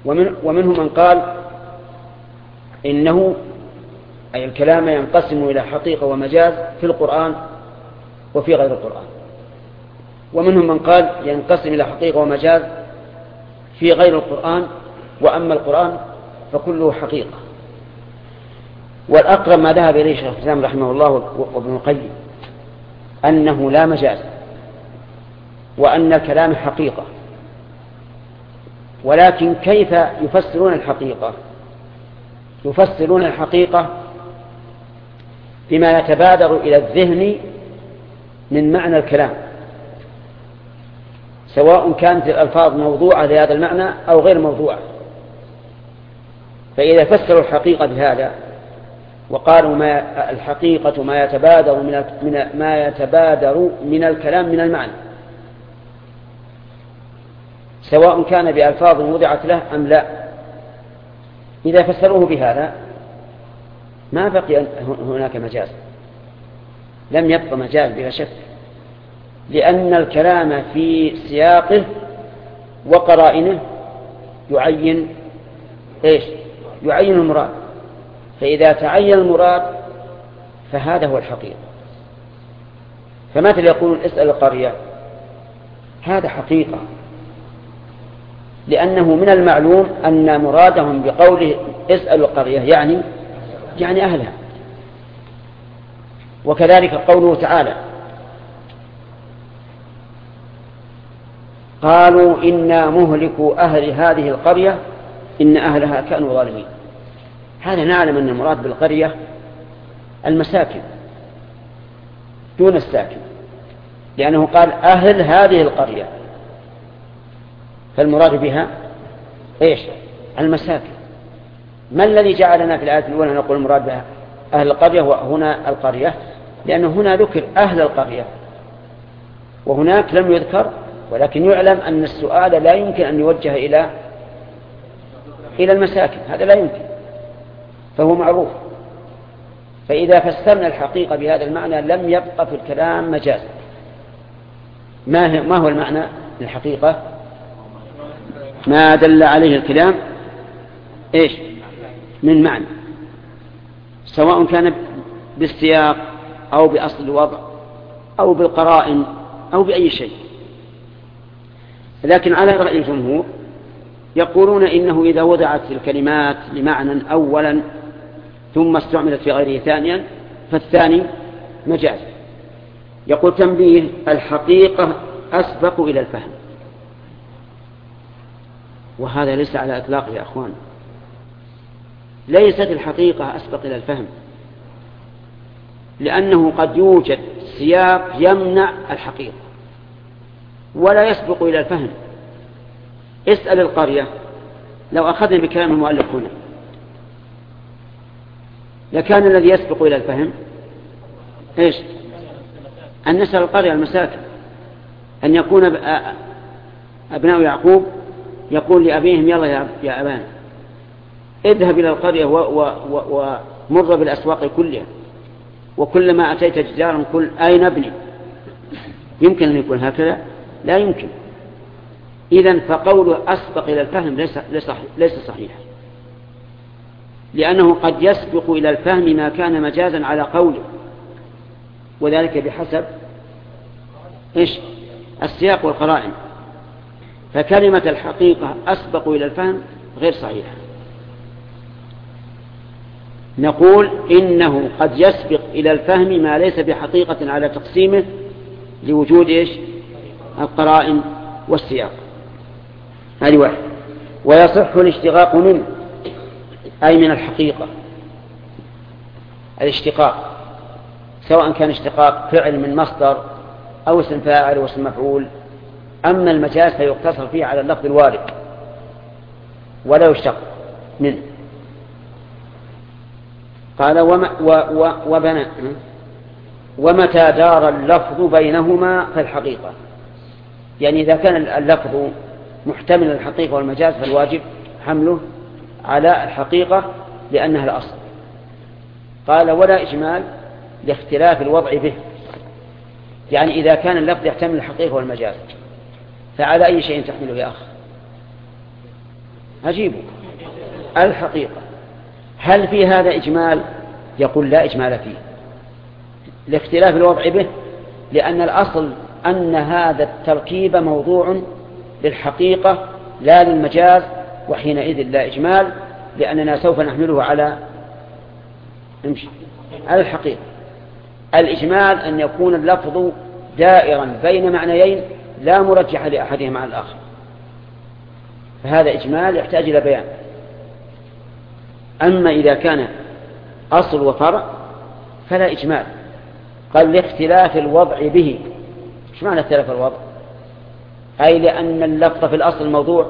ومنهم من قال إنه أي الكلام ينقسم إلى حقيقة ومجاز في القرآن وفي غير القرآن. ومنهم من قال ينقسم إلى حقيقة ومجاز في غير القرآن، وأما القرآن فكله حقيقة. والأقرب ما ذهب إليه شيخ الإسلام رحمه الله وابن القيم أنه لا مجاز، وأن الكلام حقيقة. ولكن كيف يفسرون الحقيقة؟ يفسرون الحقيقة بما يتبادر إلى الذهن من معنى الكلام، سواء كانت الألفاظ موضوعة لهذا المعنى أو غير موضوعة. فإذا فسروا الحقيقة بهذا وقالوا الحقيقة ما يتبادر من الكلام من المعنى، سواء كان بألفاظ وضعت له أم لا، إذا فسروه بهذا ما بقي هناك مجاز، لم يبقى مجاز بلا شك، لأن الكلام في سياقه وقرائنه يعين يعين المراد. فإذا تعين المراد فهذا هو الحقيقة. فمثل يقول اسأل القرية، هذا حقيقة، لأنه من المعلوم أن مرادهم بقوله اسأل القرية يعني أهلها. وكذلك قوله تعالى قالوا إنا مهلكوا أهل هذه القرية إن أهلها كانوا ظالمين. هذا نعلم أن المراد بالقرية المساكن دون الساكن، لأنه قال أهل هذه القرية، فالمراد بها المساكن. ما الذي جعلنا في الآية الأولى نقول المراد بها أهل القرية وهنا القرية؟ لأنه هنا ذكر أهل القرية وهناك لم يذكر، ولكن يعلم أن السؤال لا يمكن أن يوجه إلى المساكن، هذا لا يمكن، فهو معروف. فإذا فسرنا الحقيقة بهذا المعنى لم يبقى في الكلام مجاز. ما هو المعنى الحقيقة؟ ما دل عليه الكلام من معنى، سواء كان بالسياق أو بأصل الوضع أو بالقرائن أو بأي شيء. لكن على رأي الجمهور يقولون إنه إذا وضعت الكلمات لمعنى أولا ثم استعملت في غيره ثانيا فالثاني مجاز. يقول تنبيه: الحقيقة أسبق إلى الفهم. وهذا ليس على إطلاق يا أخوان، ليست الحقيقة أسبق إلى الفهم، لأنه قد يوجد سياق يمنع الحقيقة ولا يسبق إلى الفهم. اسأل القرية، لو أخذنا بكلام المؤلف هنا لكان الذي يسبق إلى الفهم أن نسأل القرية المساكن، أن يكون أبناء يعقوب يقول لأبيهم يلا يا أبانا اذهب إلى القرية ومر بالأسواق كلها، وكلما أتيت جدارا قل أين ابني. يمكن أن يكون هكذا؟ لا يمكن. إذن فقوله أسبق إلى الفهم ليس صحيح، لأنه قد يسبق إلى الفهم ما كان مجازا على قوله، وذلك بحسب السياق والقرائن. فكلمة الحقيقة أسبق إلى الفهم غير صحيحة. نقول إنه قد يسبق إلى الفهم ما ليس بحقيقة على تقسيمه لوجود القرائن والسياق. هذه واحد. ويصح الاشتقاق منه أي من الحقيقة، الاشتقاق سواء كان اشتقاق فعل من مصدر أو اسم فاعل واسم مفعول. أما المجاز فيقتصر فيه على اللفظ الوارد ولا يشتق منه. قال ومتى دار اللفظ بينهما فالحقيقة، يعني إذا كان اللفظ محتمل الحقيقة والمجاز فالواجب حمله على الحقيقة لأنها الأصل. قال ولا إجمال لاختلاف الوضع به، يعني إذا كان اللفظ يحتمل الحقيقة والمجاز فعلى أي شيء تحمله يا أخ؟ أجيبه الحقيقة. هل في هذا إجمال؟ يقول لا إجمال فيه لاختلاف الوضع به، لأن الأصل أن هذا التركيب موضوع للحقيقة لا للمجاز، وحينئذ لا إجمال، لأننا سوف نحمله على الحقيقة. الإجمال أن يكون اللفظ دائرا بين معنيين لا مرجح لأحدهما على الآخر، فهذا إجمال يحتاج إلى بيان. أما إذا كان أصل وفرع فلا إجمال. قال لاختلاف الوضع به. ايش معنى اختلاف الوضع؟ أي لأن اللفظ في الأصل الموضوع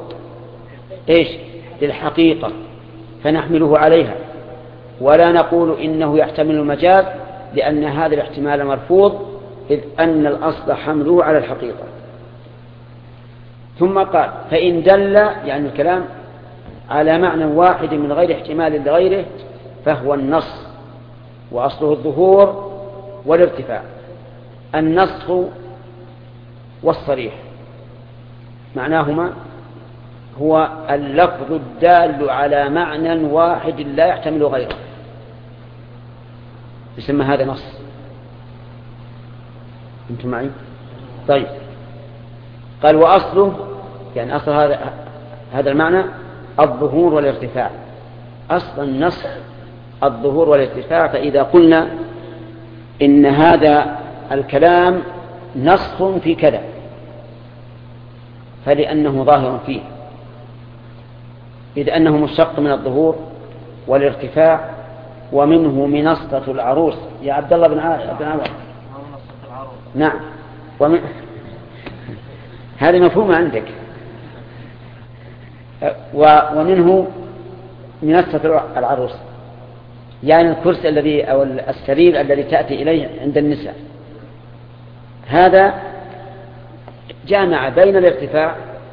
للحقيقة فنحمله عليها، ولا نقول إنه يحتمل المجاز، لأن هذا الاحتمال مرفوض، إذ أن الأصل حمله على الحقيقة. ثم قال فإن دل، يعني الكلام على معنى واحد من غير احتمال لغيره، فهو النص، وأصله الظهور والارتفاع. النص والصريح معناهما هو اللفظ الدال على معنى واحد لا يحتمل غيره، يسمى هذا نص. أنتم معي؟ طيب، قال وأصله، يعني أصل هذا المعنى الظهور والارتفاع. أصل النص الظهور والارتفاع. فإذا قلنا إن هذا الكلام نص في كذا، فلأنه ظاهر فيه، إذ أنه مشتق من الظهور والارتفاع، ومنه منصة العروس. يا عبد الله بن عمر، نعم، هذا مفهوم عندك. ومنه منصة العروس، يعني الكرسي الذي أو السرير الذي تأتي إليه عند النساء. هذا جامع بين الارتفاع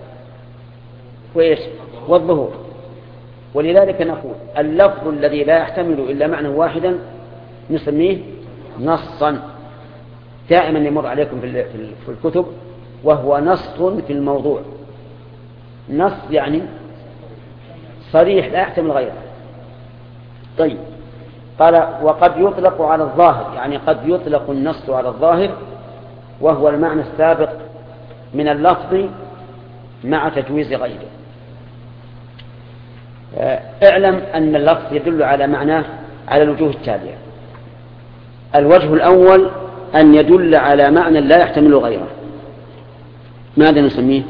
والظهور. ولذلك نقول اللفظ الذي لا يحتمل إلا معنى واحدا نسميه نصا. دائما يمر عليكم في الكتب، وهو نص في الموضوع. نص يعني صريح لا يحتمل غيره. طيب، قال وقد يطلق على الظاهر، يعني قد يطلق النص على الظاهر، وهو المعنى السابق من اللفظ مع تجويز غيره. اعلم أن اللفظ يدل على معناه على الوجوه التالية. الوجه الأول أن يدل على معنى لا يحتمل غيره. ماذا نسميه؟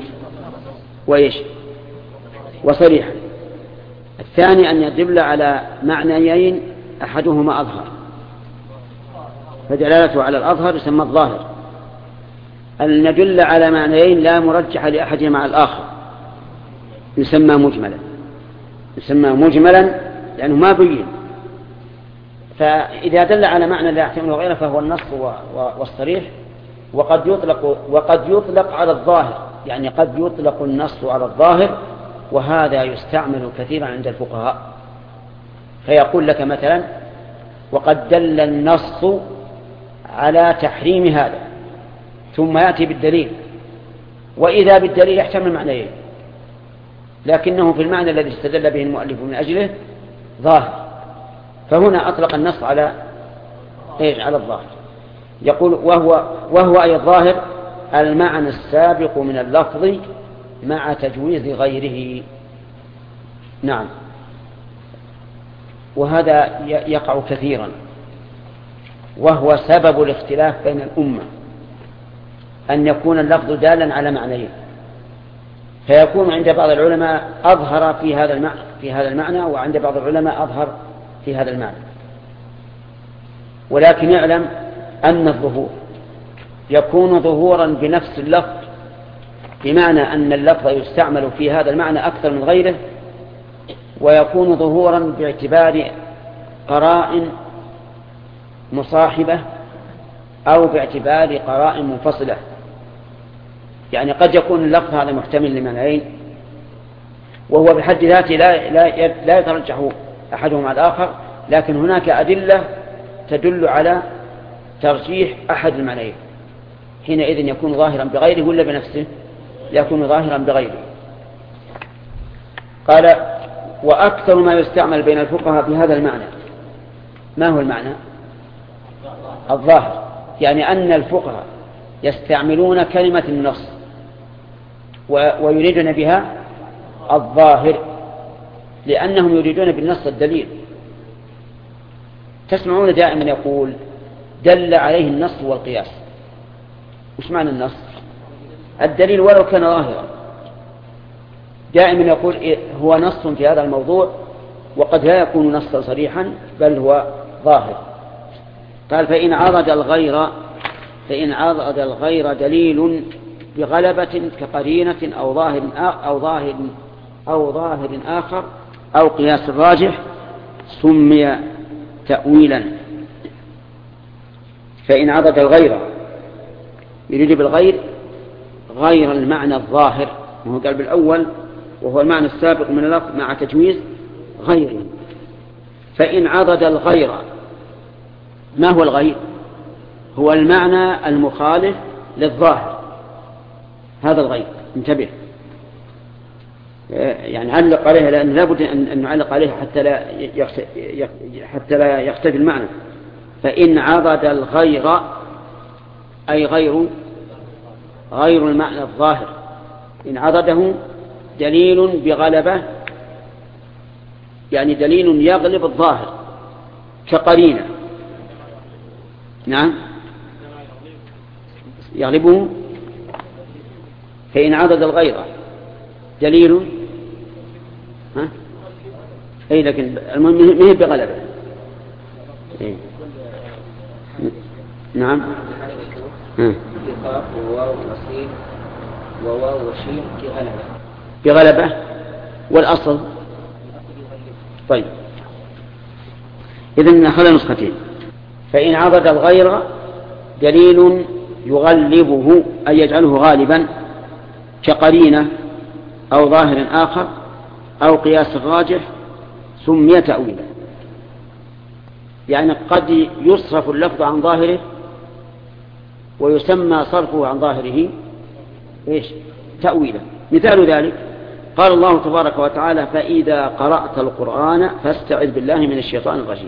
وصريحا. الثاني أن يدل على معنيين أحدهما أظهر، فدلالته على الأظهر يسمى الظاهر. أن يدل على معنيين لا مرجح لأحدهما على الآخر يسمى مجملا لأنه ما بين. فإذا دل على معنى لا يحتمل غيره فهو النص والصريح. وقد يطلق على الظاهر، يعني قد يطلق النص على الظاهر، وهذا يستعمل كثيرا عند الفقهاء. فيقول لك مثلا وقد دل النص على تحريم هذا، ثم يأتي بالدليل، وإذا بالدليل يحتمل معنيين، لكنه في المعنى الذي استدل به المؤلف من أجله ظاهر. فهنا أطلق النص على الظاهر. يقول وهو أي الظاهر المعنى السابق من اللفظ مع تجويز غيره. نعم، وهذا يقع كثيرا، وهو سبب الاختلاف بين الأمة، أن يكون اللفظ دالا على معنيين، فيكون عند بعض العلماء أظهر في هذا المعنى، وعند بعض العلماء أظهر في هذا المعنى. ولكن يعلم أن الظهور يكون ظهورا بنفس اللفظ، بمعنى أن اللفظ يستعمل في هذا المعنى أكثر من غيره، ويكون ظهورا باعتبار قرائن مصاحبة أو باعتبار قرائن منفصلة. يعني قد يكون اللفظ هذا محتمل لمعنيين، وهو بحد ذاته لا يترجح أحدهما على الآخر، لكن هناك أدلة تدل على ترجيح أحد المعنيين، حينئذ يكون ظاهرا بغيره ولا بنفسه؟ يكون ظاهرا بغيره. قال وأكثر ما يستعمل بين الفقهاء في هذا المعنى. ما هو المعنى؟ الظاهر، يعني أن الفقهاء يستعملون كلمة النص ويريدون بها الظاهر، لأنهم يريدون بالنص الدليل. تسمعون دائما يقول دل عليه النص والقياس. وش معنى النص؟ الدليل ولو كان ظاهرا. دائما يقول هو نص في هذا الموضوع، وقد لا يكون نصا صريحا بل هو ظاهر. قال فإن عرض الغير دليل بغلبة كقرينة أو ظاهر آخر أو قياس راجح سمي تأويلا. فإن عرض الغير يريد بالغير غير المعنى الظاهر، وهو قال بالأول وهو المعنى السابق من اللفظ مع تجويز غيره. فإن عضد الغير، ما هو الغير؟ هو المعنى المخالف للظاهر، هذا الغير. انتبه، يعني علق عليها لأن لابد أن نعلق عليها حتى لا يختفي المعنى. فإن عضد الغير أي غير المعنى الظاهر. إن عضده دليل بغلبة، يعني دليل يغلب الظاهر كقرينة. نعم يغلبه. فإن عضد الغير دليل أي لكن المهم ما هي بغلبة. نعم بغلبة والأصل. طيب إذن أخذ نسختين. فإن عضد الغير دليل يغلبه أي يجعله غالبا كقرينة أو ظاهر آخر أو قياس راجح سمي تأويلا. يعني قد يصرف اللفظ عن ظاهره ويسمى صرفه عن ظاهره تأويلا. مثال ذلك قال الله تبارك وتعالى فإذا قرأت القرآن فاستعذ بالله من الشيطان الرجيم.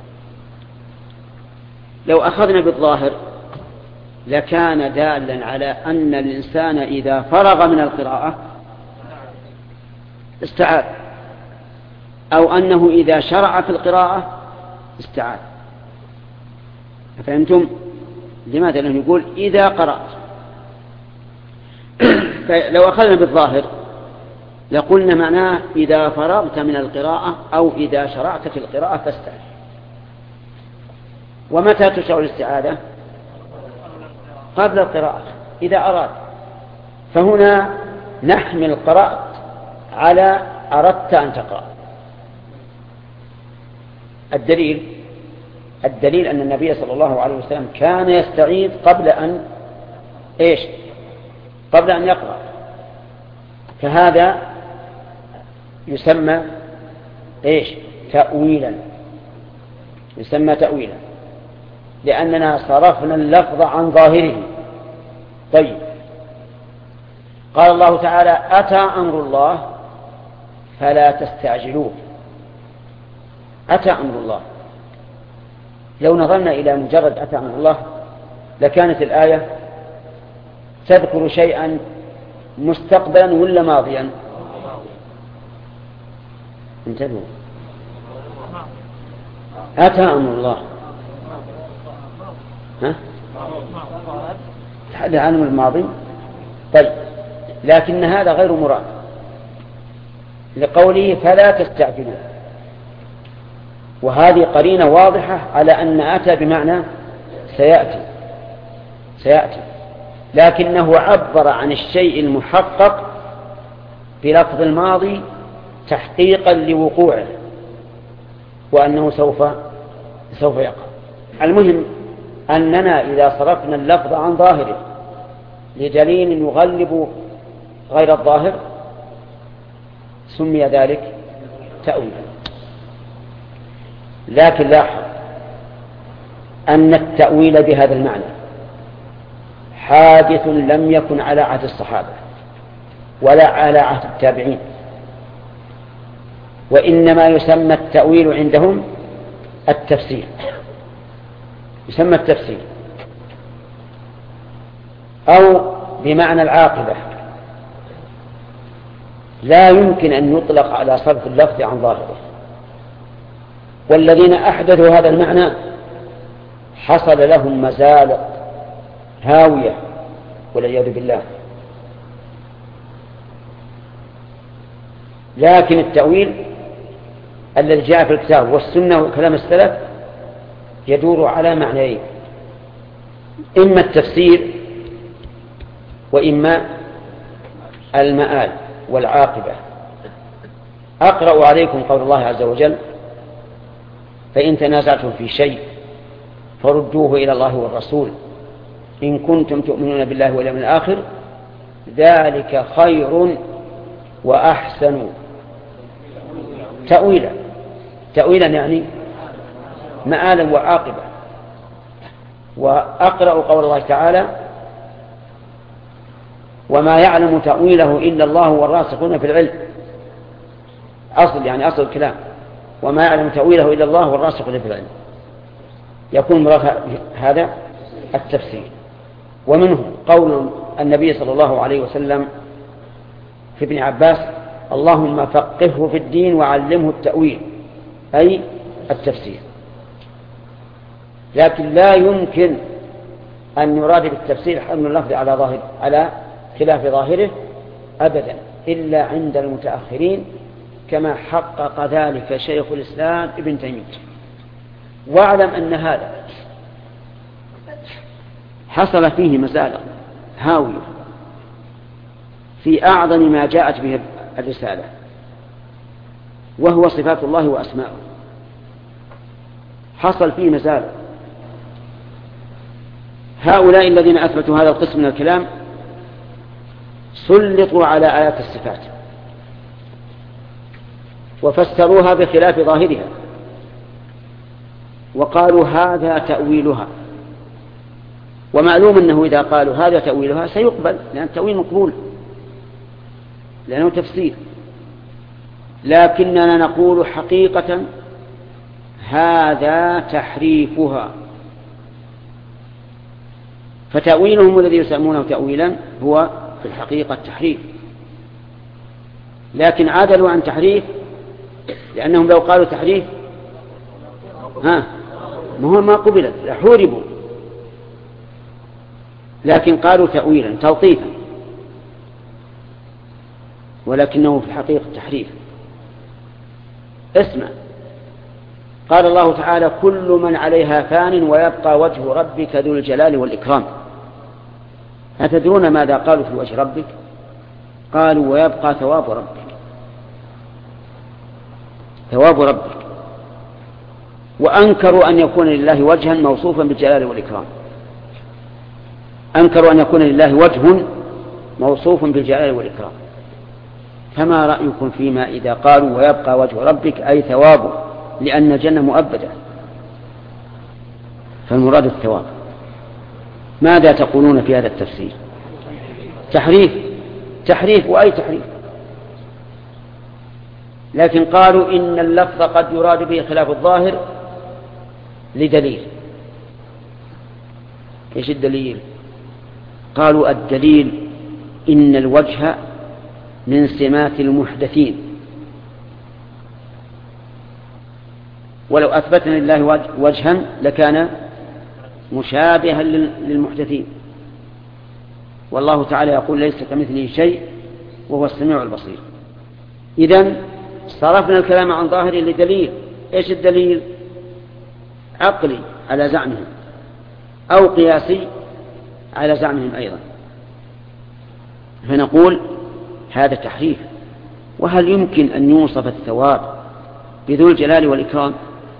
لو أخذنا بالظاهر لكان دالا على أن الإنسان إذا فرغ من القراءة استعاذ، أو أنه إذا شرع في القراءة استعاذ. فهمتم؟ لماذا؟ لأنه يقول إذا قرأت. لو أخذنا بالظاهر لقلنا معناه إذا فرغت من القراءة أو إذا شرعت في القراءة فاستعذ. ومتى تشرع الاستعاذة؟ قبل القراءة إذا أراد. فهنا نحمل قرأت على أردت أن تقرأ. الدليل أن النبي صلى الله عليه وسلم كان يستعيذ قبل أن يقرأ. فهذا يسمى تأويلا. يسمى تأويلا لأننا صرفنا اللفظ عن ظاهره. طيب قال الله تعالى أتى أمر الله فلا تستعجلوه. أتى أمر الله. لو نظرنا إلى مجرد أتى أمر الله لكانت الآية تذكر شيئا مستقبلا ولا ماضيا؟ انتبهوا، أتى أمر الله هذا عنه الماضي. طيب لكن هذا غير مراد لقوله فلا تستعجلوا، وهذه قرينة واضحة على أن أتى بمعنى سيأتي، لكنه عبر عن الشيء المحقق بلفظ الماضي تحقيقا لوقوعه وأنه سوف يقع. المهم أننا إذا صرفنا اللفظ عن ظاهره لدليل يغلب غير الظاهر سمي ذلك تأويلا. لكن لاحظ أن التأويل بهذا المعنى حادث لم يكن على عهد الصحابة ولا على عهد التابعين، وإنما يسمى التأويل عندهم التفسير، يسمى التفسير أو بمعنى العاقبة. لا يمكن أن يطلق على صرف اللفظ عن ظاهره، والذين أحدثوا هذا المعنى حصل لهم مزالق هاوية والعياذ بالله. لكن التأويل الذي جاء في الكتاب والسنة وكلام السلف يدور على معنيين: إما التفسير وإما المآل والعاقبة. أقرأ عليكم قول الله عز وجل: فإن تنازعتم في شيء فردوه إلى الله والرسول إن كنتم تؤمنون بالله واليوم الآخر ذلك خير وأحسن تأويلا. تأويلا يعني مآلا وعاقبة. وأقرأ قول الله تعالى: وما يعلم تأويله إلا الله والراسخون في العلم. أصل يعني أصل الكلام: وما يعلم تأويله إلا الله والراسخون في العلم. يكون مراد هذا التفسير. ومنه قول النبي صلى الله عليه وسلم في ابن عباس: اللهم فقهه في الدين وعلمه التأويل، أي التفسير. لكن لا يمكن أن يراد بالتفسير حمل اللفظ على خلاف ظاهره أبدا إلا عند المتأخرين، كما حقق ذلك شيخ الإسلام ابن تيمية. واعلم أن هذا حصل فيه مزالق هاوية في أعظم ما جاءت به الرسالة، وهو صفات الله وأسماؤه. حصل فيه مزالق. هؤلاء الذين أثبتوا هذا القسم من الكلام سلطوا على آيات الصفات وفسروها بخلاف ظاهرها، وقالوا هذا تأويلها. ومعلوم أنه إذا قالوا هذا تأويلها سيقبل، لأن التأويل مقبول لأنه تفسير. لكننا نقول حقيقة هذا تحريفها. فتأويلهم الذي يسمونه تأويلا هو في الحقيقة تحريف، لكن عدلوا عن تحريف، لأنهم لو قالوا تحريف ما قبلت لحوربوا، لكن قالوا تأويلا توقيفا، ولكنه في الحقيقة تحريف. اسمع، قال الله تعالى: كل من عليها فان ويبقى وجه ربك ذو الجلال والإكرام. أتدرون ماذا قالوا في وجه ربك؟ قالوا: ويبقى ثواب ربك. ثواب ربك. وأنكروا أن يكون لله وجها موصوفا بالجلال والإكرام. أنكروا أن يكون لله وجه موصوف بالجلال والإكرام. فما رأيكم فيما إذا قالوا ويبقى وجه ربك أي ثوابه، لأن الجنة مؤبدة، فالمراد الثواب. ماذا تقولون في هذا التفسير؟ تحريف. تحريف وأي تحريف. لكن قالوا إن اللفظ قد يراد به خلاف الظاهر لدليل. إيش الدليل؟ قالوا الدليل إن الوجه من سمات المحدثين، ولو أثبتنا لله وجها لكان مشابها للمحدثين، والله تعالى يقول: ليس كمثله شيء وهو السميع البصير. إذن صرفنا الكلام عن ظاهره لدليل. إيش الدليل؟ عقلي على زعمهم أو قياسي على زعمهم أيضا. فنقول هذا تحريف. وهل يمكن أن يوصف الثواب بذو الجلال والإكرام؟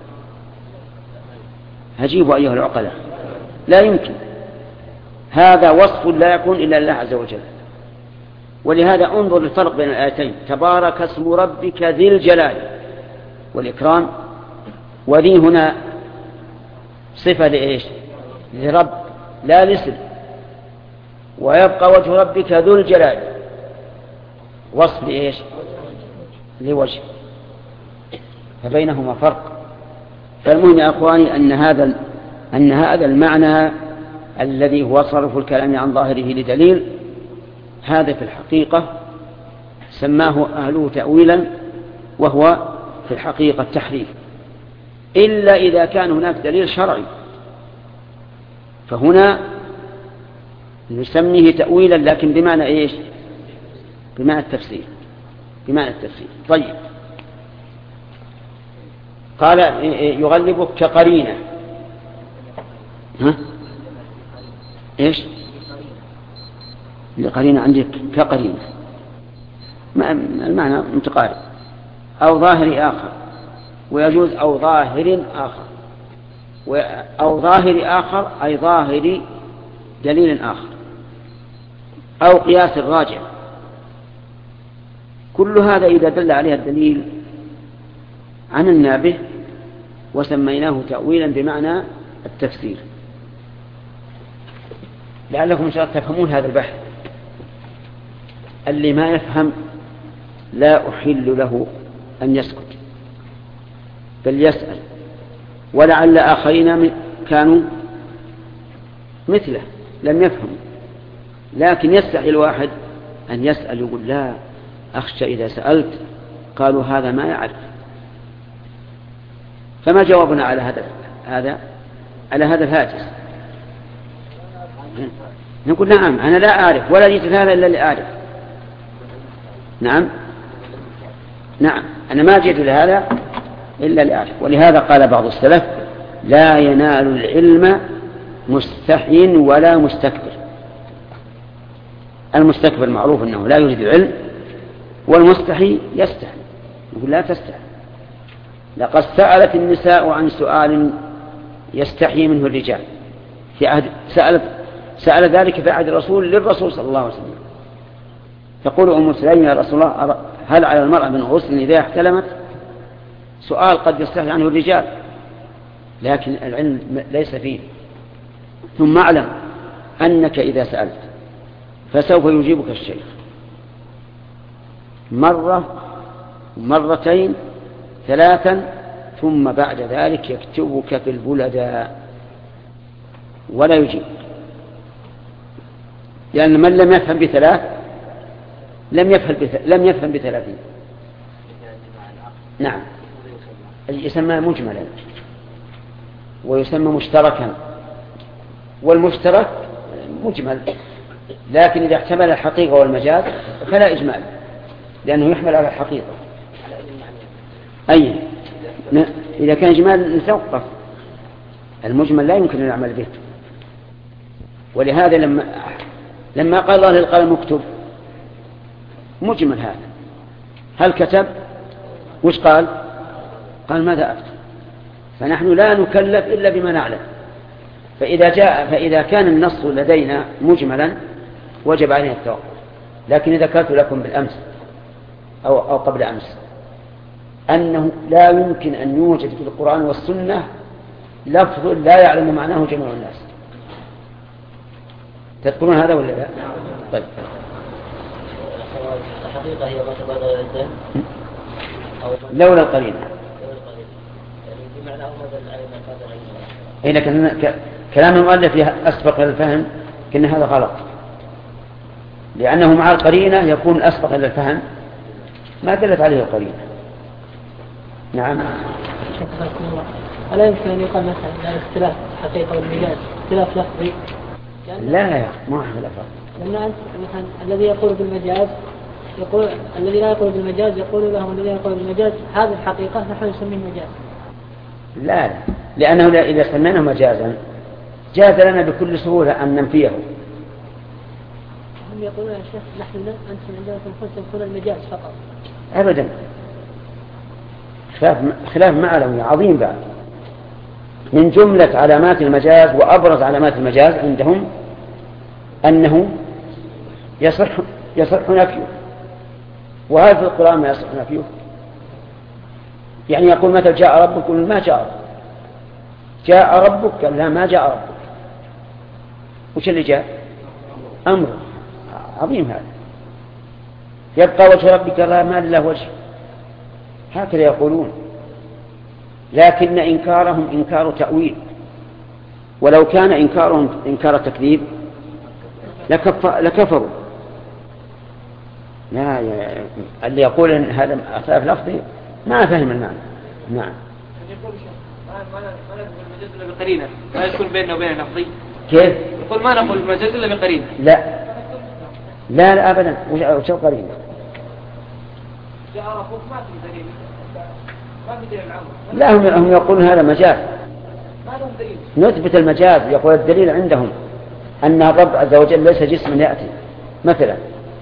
هجيبوا أيها العقلاء، لا يمكن. هذا وصف لا يكون إلا لله عز وجل. ولهذا انظر للفرق بين الآيتين: تبارك اسم ربك ذي الجلال والإكرام. وذي هنا صفة لإيش؟ لرب لا لاسم. ويبقى وجه ربك ذو الجلال وصف لإيش؟ لوجه. فبينهما فرق. فالمهم يا أخواني أن هذا المعنى الذي هو صرف الكلام عن ظاهره لدليل، هذا في الحقيقة سماه أهله تأويلا، وهو في الحقيقة تحريف، إلا إذا كان هناك دليل شرعي، فهنا نسميه تأويلا، لكن بمعنى إيش؟ بمعنى التفسير. طيب، قال يغلبك كقرينة. ها؟ إيش؟ القرينة عندك كقرينة، المعنى متقارب. أو ظاهر آخر، ويجوز أو ظاهر آخر، أو ظاهر آخر أي ظاهر دليل آخر، أو قياس راجع. كل هذا إذا دل عليها الدليل عملنا به وسميناه تأويلا بمعنى التفسير. لعلكم إن شاء الله تفهمون هذا البحث. اللي ما يفهم لا أحل له أن يسكت، بل يسأل، ولعل آخرين كانوا مثله لم يفهموا، لكن يستحي الواحد أن يسأل، يقول لا أخشى إذا سألت قالوا هذا ما يعرف. فما جوابنا على هذا الهاجس؟ نقول نعم أنا لا أعرف، ولا جئت هذا إلا لأعرف. نعم أنا ما جئت لهذا إلا لأعرف. ولهذا قال بعض السلف لا ينال العلم مستحي ولا مستكبر. المستكبر معروف أنه لا يريد العلم، والمستحي يستحي، يقول لا تستحي. لقد سألت النساء عن سؤال يستحي منه الرجال في عهد، سأل ذلك في عهد الرسول للرسول صلى الله عليه وسلم. تقول أم سليم يا رسول الله هل على المرأة من غسل إذا احتلمت؟ سؤال قد يستحي عنه الرجال، لكن العلم ليس فيه. ثم اعلم أنك إذا سألت فسوف يجيبك الشيخ مرة، مرتين، ثلاثا، ثم بعد ذلك يكتبك في البلداء ولا يجيب. لأن من لم يفهم بثلاث لم يفهم بثلاثين. نعم، يسمى مجملا ويسمى مشتركا، والمشترك مجمل، لكن إذا احتمل الحقيقة والمجاز فلا إجمال، لأنه يحمل على الحقيقة. أي إذا كان إجمال نتوقف، المجمل لا يمكن أن نعمل به. ولهذا لما قال الله للقلم اكتب، مجمل هذا، هل كتب؟ وش قال ماذا أكتب؟ فنحن لا نكلف إلا بما نعلم. فإذا كان النص لدينا مجملا وجب علينا التوقف. لكن ذكرت لكم بالأمس أو قبل أمس أنه لا يمكن أن يوجد في القرآن والسنة لفظ لا يعلم معناه جميع الناس. تذكرون هذا ولا لا؟ طيب، الحقيقة هي ما تبادر إلى الذهن لولا القرينة. يعني بمعنى هذا العلم القادر إذا كان كلام المؤلف أسبق للفهم كأن هذا غلط، لأنه مع القرينة يكون أسبق للفهم ما دلت عليه القرينة. نعم. ألا يمكن أن يقال مثلا أن اختلاف الحقيقة والمجاز اختلاف لفظي؟ لا يا ما اختلاف. لأن أنت مثلا الذي يقول بالمجاز يقول، الذي لا يقول بالمجاز يقول لهم الذي يقول بالمجاز هذه الحقيقة نحن نسميه مجاز. لا، لأنه إذا سميناه مجازا جاز لنا بكل سهولة أن ننفيه. هم يقولون يا شيخ نحن أنتم عندما تقول المجاز فقط. أبدا، خلاف معلوي عظيم بعد. من جملة علامات المجاز وأبرز علامات المجاز عندهم أنه يصح نفيه. وهذا في القرآن ما يصح نفيه. يعني يقول متى جاء ربك؟ يقول ما جاء ربك. جاء ربك؟ قال لا ما جاء ربك. وش اللي جاء؟ أمر عظيم هذا. يبقى وجه ربك لا ما له وجه، هكذا يقولون. لكن إنكارهم إنكار تأويل، ولو كان إنكارهم إنكار تكذيب لكفروا. لا اللي يقول إن هذا اختلاف لفظي ما فهم المعنى. نعم. ما نقول المجاز إلا بقرينة، لا يكون بيننا وبين لفظي. كيف؟ يقول ما نقول المجاز إلا بقرينة. لا أبدا. وشو قرينة؟ جاء رفض ما في دليل، ما في دليل العمر. لا هم يقولون هذا مجاز. ما لهم دليل. نثبت المجاز. يقول الدليل عندهم أن الرب عز وجل ليس جسما يأتي مثلا.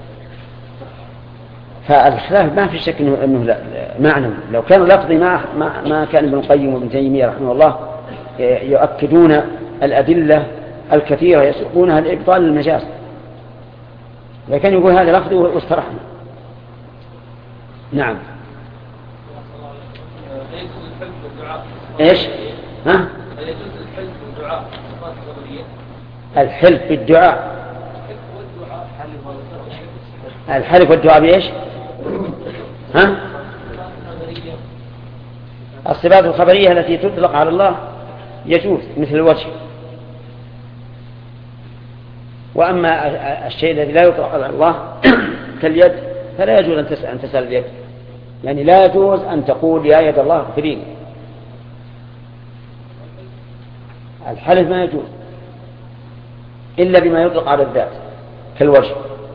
فالخلاف ما في شك أنه لا معنى. لو كان لفظي ما كان ابن القيم وابن تيمية رحمه الله يؤكدون الأدلة الكثيرة يسوقونها لإبطال المجاز، لكن يقول هذا لفظي واسترحنا. نعم. ايش؟ ها؟ الحلف بالدعاء. الحلف والدعاء بإيش؟ ها؟ الصفات الخبرية التي تطلق على الله يجوز مثل الوجه. وأما الشيء الذي لا يطلق على الله كاليد فلا يجوز أن تسأل اليد. يعني لا يجوز أن تقول يا يد الله اغفريني. الحلف ما يجوز إلا بما يطلق على الذات كالوجه.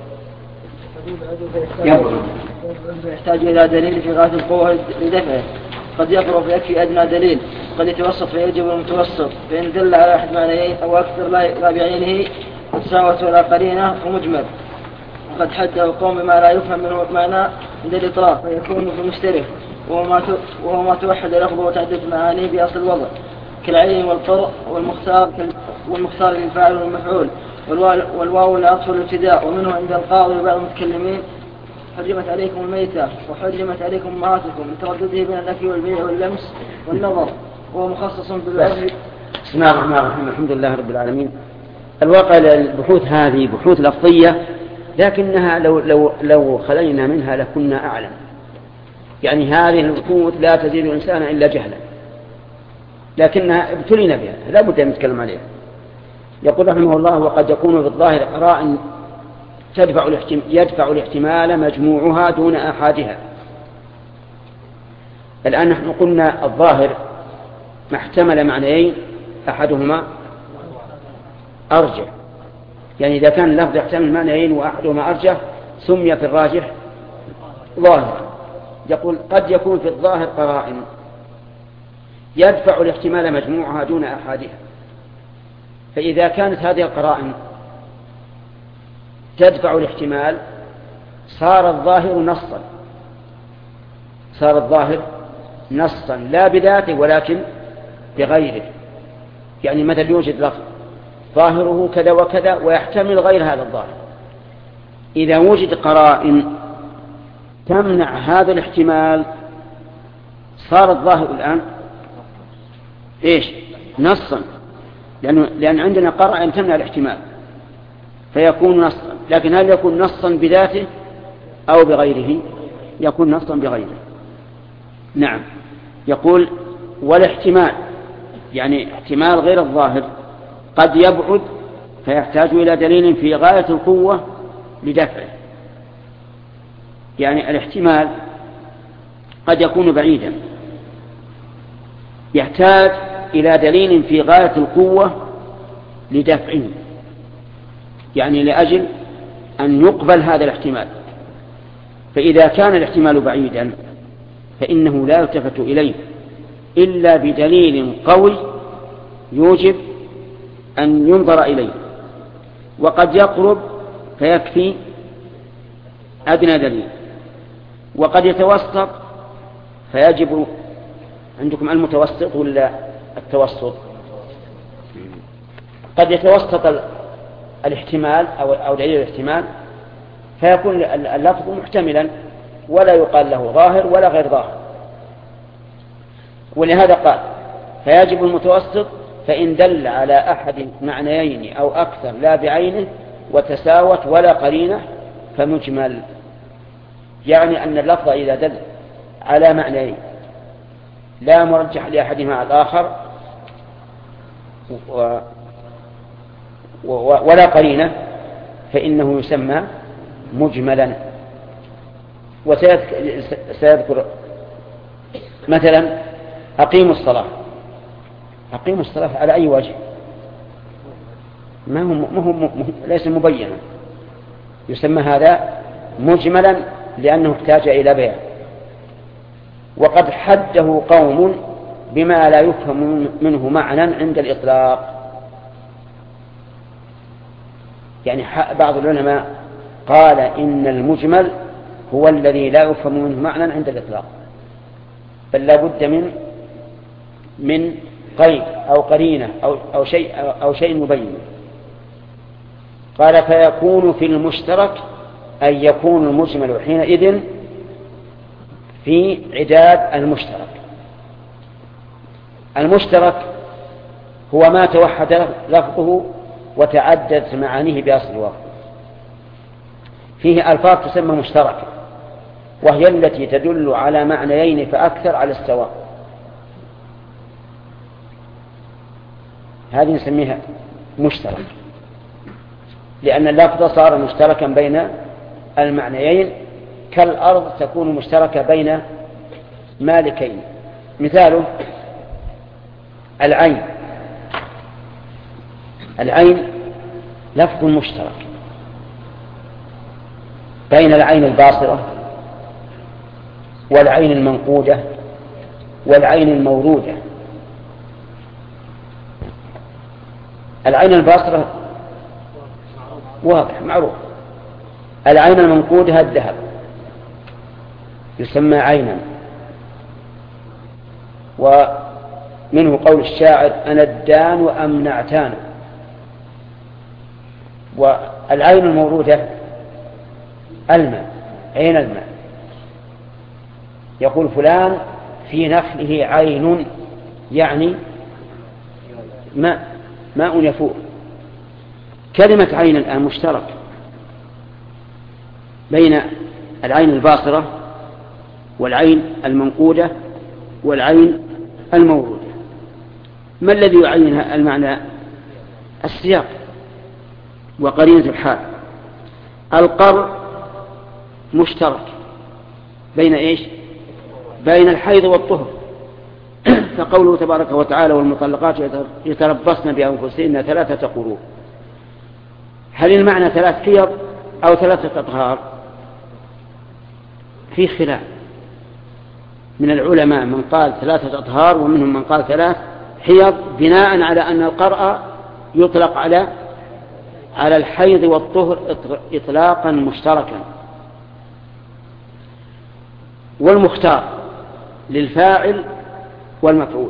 يحتاج إلى دليل في غاية القوة لدفعه، قد يقرب فيكفي أدنى دليل، قد يتوسط فيجب المتوسط، فإن دل على أحد معنيين أو أكثر لا بعينه تساوت ولا قرينة ومجمل، وقد حده قوم بما لا يفهم منه معنى عند الإطلاق فيكون في المشترك، وهو ما توحد لفظه وتعدد معانيه بأصل الوضع كالعين والقرء والمختار للفاعل والمفعول، والواو العطف والابتداء. ومنه عند القاضي وبعض المتكلمين حرمت عليكم الميتة وحرمت عليكم أمهاتكم لتردده بين النفي والبيع واللمس والنظر، وهو مخصص بالعرف. بسم الله الرحمن الرحيم. الحمد لله رب العالمين. الواقع البحوث هذه بحوث لفظية، لكنها لو خلينا منها لكنا أعلم. يعني هذه البحوث لا تزيد الإنسان إلا جهلا، لكنها ابتلينا بها لا بد أن نتكلم عليها. يقول رحمه الله: وقد يكون في الظاهر قرائن يدفع الاحتمال مجموعها دون آحادها. الآن نحن قلنا الظاهر ما احتمل معنيين أحدهما أرجح، يعني إذا كان اللفظ يحتمل معنيين وأحدهما أرجح سمي في الراجح ظاهر. يقول قد يكون في الظاهر قرائن يدفع الاحتمال مجموعها دون أحادها، فإذا كانت هذه القرائن تدفع الاحتمال صار الظاهر نصا لا بذاته ولكن بغيره. يعني مثل يوجد لفظ ظاهره كذا وكذا ويحتمل غير هذا الظاهر، إذا وجد قرائن تمنع هذا الاحتمال صار الظاهر الآن إيش؟ نصا، لأن عندنا قرائن تمنع الاحتمال فيكون نصا. لكن هل يكون نصا بذاته أو بغيره؟ يكون نصا بغيره. نعم. يقول والاحتمال يعني احتمال غير الظاهر قد يبعد فيحتاج إلى دليل في غاية القوة لدفعه. يعني الاحتمال قد يكون بعيدا يحتاج إلى دليل في غاية القوة لدفعه، يعني لأجل أن يقبل هذا الاحتمال. فإذا كان الاحتمال بعيدا فإنه لا يلتفت إليه إلا بدليل قوي يوجب أن ينظر إليه، وقد يقرب فيكفي أدنى دليل، وقد يتوسط فيجب. عندكم المتوسط ولا التوسط؟ قد يتوسط الاحتمال أو دليل الاحتمال فيكون اللفظ محتملا ولا يقال له ظاهر ولا غير ظاهر. ولهذا قال فيجب المتوسط فإن دل على أحد معنيين أو أكثر لا بعينه وتساوت ولا قرينة فمجمل. يعني أن اللفظ إذا دل على معنيين لا مرجح لأحدهما على الآخر ولا قرينة فإنه يسمى مجملا. وسيذكر مثلا أقيموا الصلاة. أقيموا الصلاة على أي وجه؟ ما هو ليس مبينا، يسمى هذا مجملا لأنه احتاج إلى بيان. وقد حده قوم بما لا يفهم منه معنى عند الإطلاق. يعني بعض العلماء قال إن المجمل هو الذي لا يفهم منه معنى عند الإطلاق، بل لا بد من قيد أو قرينة أو شيء مبين. قال فيكون في المشترك أي يكون المجمل حينئذ في عداد المشترك. المشترك هو ما توحد لفظه وتعددت معانيه بأصل الوقت. فيه ألفاظ تسمى مشتركة، وهي التي تدل على معنيين فأكثر على السواء، هذه نسميها مشترك، لأن اللفظ صار مشتركا بين المعنيين، كالأرض تكون مشتركة بين مالكين. مثاله العين. العين لفظ مشترك بين العين الباصرة والعين المنقودة والعين المورودة. العين الباصرة واضح معروف، العين المنقودة الذهب يسمى عينا. ومنه قول الشاعر أنا الدان أم نعتان. والعين المورودة الماء، عين الماء. يقول فلان في نخله عين، يعني ماء يفور. كلمة عين الآن مشترك بين العين الباصرة والعين المنقودة والعين المورودة. ما الذي يعين المعنى؟ السياق وقرينة الحال. القر مشترك بين إيش؟ بين الحيض والطهر. فقوله تبارك وتعالى والمطلقات يتربصن بأنفسهن 3 قروء. هل المعنى 3 حيض أو 3 أطهار؟ في خلاف من العلماء، من قال 3 أطهار ومنهم من قال 3 حيض، بناء على أن القرء يطلق على الحيض والطهر إطلاقا مشتركا. والمختار للفاعل والمفعول.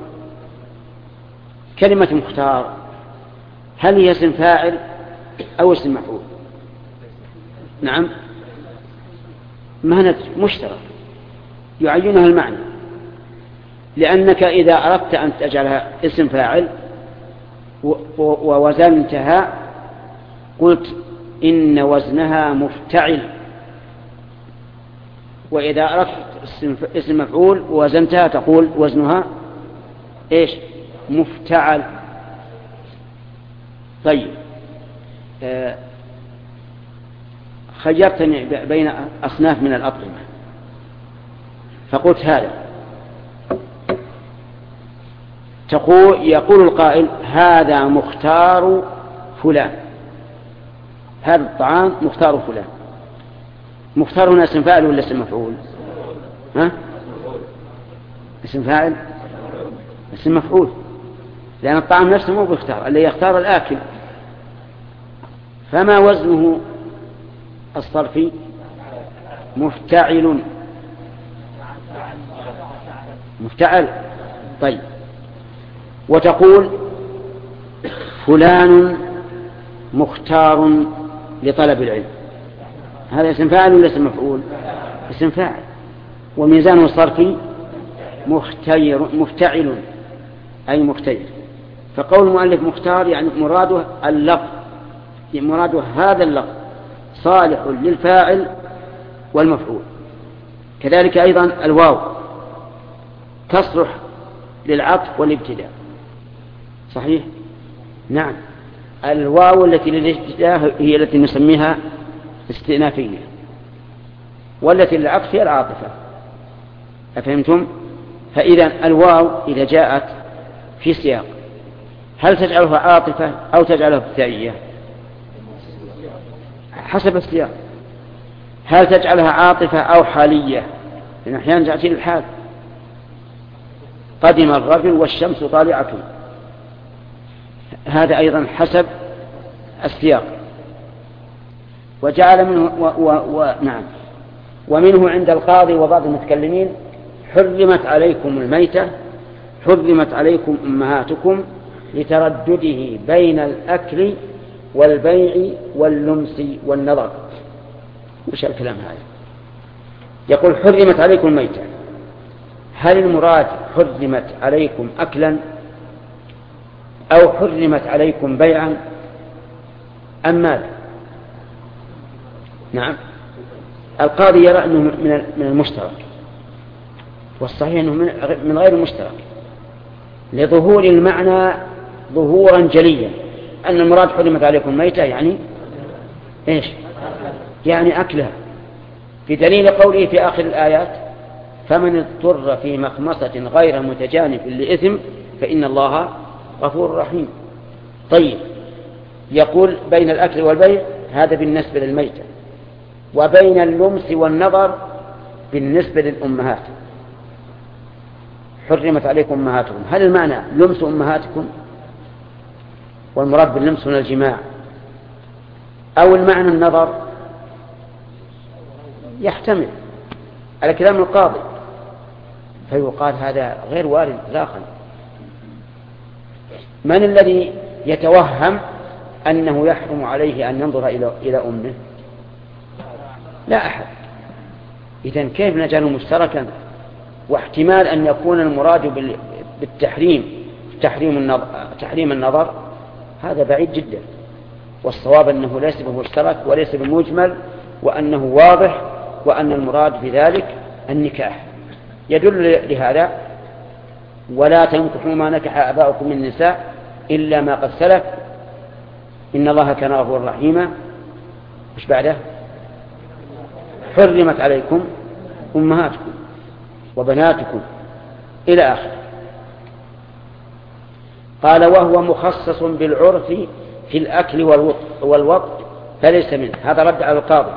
كلمة مختار هل هي اسم فاعل أو اسم مفعول؟ نعم، مهنة مشترك يعينها المعنى، لأنك إذا أردت أن تجعلها اسم فاعل ووزنتها قلت إن وزنها مفتعل، وإذا أردت اسم مفعول ووزنتها تقول وزنها إيش؟ مفتعل. طيب، خيرتني بين أصناف من الأطعمة فقلت هذا، يقول القائل هذا مختار فلان، هذا الطعام مختار فلان. مختار هنا اسم فاعل ولا اسم مفعول؟ اسم فاعل، اسم مفعول، لأن الطعام نفسه مو بيختار، اللي يختار الآكل. فما وزنه الصرفي؟ مفتعل. مفتعل. طيب، وتقول فلان مختار لطلب العلم، هذا اسم فاعل ولا اسم مفعول؟ اسم فاعل. وميزانه الصرفي مفتعل أي مختير. فقول المؤلف مختار يعني مراده اللفظ، مراده هذا اللفظ صالح للفاعل والمفعول. كذلك أيضا الواو تصلح للعطف والابتداء. صحيح؟ نعم. الواو التي للابتداء هي التي نسميها استئنافية، والتي للعطف هي العاطفة. أفهمتم؟ فإذا الواو إذا جاءت في سياق هل تجعلها عاطفة أو تجعلها ابتدائية؟ حسب السياق. هل تجعلها عاطفة أو حالية؟ لأن أحيانا تأتي للحال. قدم الرجل والشمس طالعة، هذا أيضا حسب السياق. وجعل منه نعم. ومنه عند القاضي وبعض المتكلمين حرمت عليكم الميتة، حرمت عليكم أمهاتكم، لتردده بين الأكل والبيع واللمس والنظر. وش الكلام هذا؟ يقول حرمت عليكم الميتة، هل المراد حرمت عليكم أكلا أو حرمت عليكم بيعا أم ماذا؟ نعم. القاضي يرى أنه من المشترك، والصحيح أنه من غير المشترك، لظهور المعنى ظهورا جليا، أن المراد حرمت عليكم الميتة يعني إيش؟ يعني أكلها، بدليل قوله في آخر الآيات فمن اضطر في مخمصة غير متجانف لإثم فإن الله غفور رحيم. طيب، يقول بين الأكل والبيع هذا بالنسبة للميتة، وبين اللمس والنظر بالنسبة للأمهات حرمت عليكم أمهاتكم. هل المعنى لمس أمهاتكم والمراد باللمس من الجماع، أو المعنى النظر؟ يحتمل على كلام القاضي، فيقال هذا غير وارد إطلاقا. من الذي يتوهم أنه يحرم عليه أن ينظر إلى أمه؟ لا أحد. إذن كيف نجعله مشتركا؟ واحتمال أن يكون المراد بالتحريم تحريم النظر هذا بعيد جدا، والصواب أنه ليس بمشترك وليس بمجمل، وأنه واضح، وأن المراد بذلك النكاح. يدل لهذا ولا تنكحوا ما نكح آباؤكم من النساء إلا ما قد سلف إن الله كان غفورا رحيما. مش بعده؟ حرمت عليكم أمهاتكم وبناتكم إلى آخر. قال وهو مخصص بالعرف في الأكل والوط فليس منه. هذا رد على القاضي.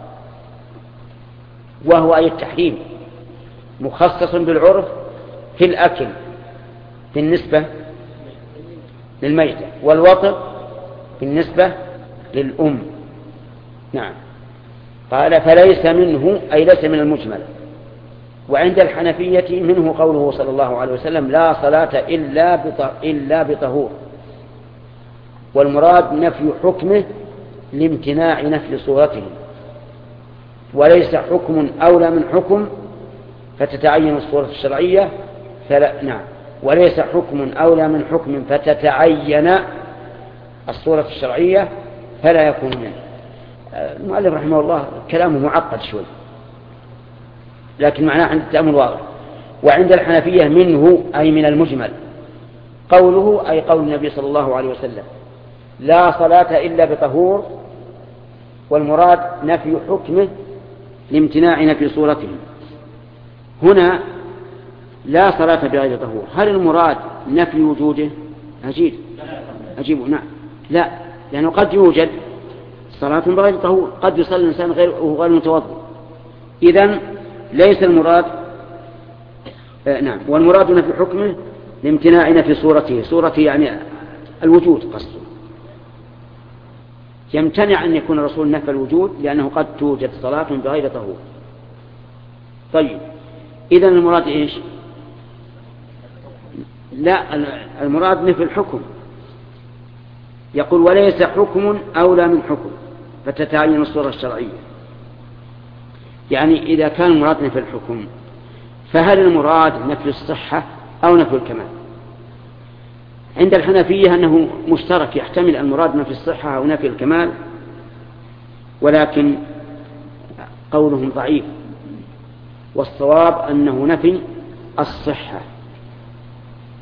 وهو أي التحريم مخصص بالعرف في الأكل بالنسبة للميتة، والوطء بالنسبة للأم. نعم. قال فليس منه أي ليس من المجمل. وعند الحنفية منه قوله صلى الله عليه وسلم لا صلاة إلا بطهور، والمراد نفي حكمه لامتناع نفي صورته، وليس حكم أولى من حكم فتتعين الصورة الشرعية نعم، وليس حكم أولى من حكم فتتعين الصورة الشرعية فلا يكون منه. المؤلف رحمه الله كلامه معقد شوي، لكن معناه عند التأمل واضح. وعند الحنفية منه أي من المجمل، قوله أي قول النبي صلى الله عليه وسلم لا صلاة إلا بطهور، والمراد نفي حكمه لامتناع نفي صورته. هنا لا صلاة بغير طهور، هل المراد نفي وجوده؟ أجيب نعم. لا، لأنه قد يوجد صلاة بغير طهور، قد يصلي الإنسان غير متوضئ. إذن ليس المراد نعم، والمراد نفي حكمه لامتناع نفي صورته يعني الوجود قصده، يمتنع أن يكون الرسول نفى الوجود لأنه قد توجد صلاة بغير طهور. طيب، إذن المراد إيش؟ لا، المراد نفي الحكم. يقول وليس حكم أولى من حكم فتتعين الصورة الشرعية. يعني إذا كان المراد نفي الحكم فهل المراد نفي الصحة أو نفي الكمال؟ عند الحنفية أنه مشترك، يحتمل المراد نفي الصحة أو نفي الكمال، ولكن قولهم ضعيف، والصواب أنه نفي الصحة.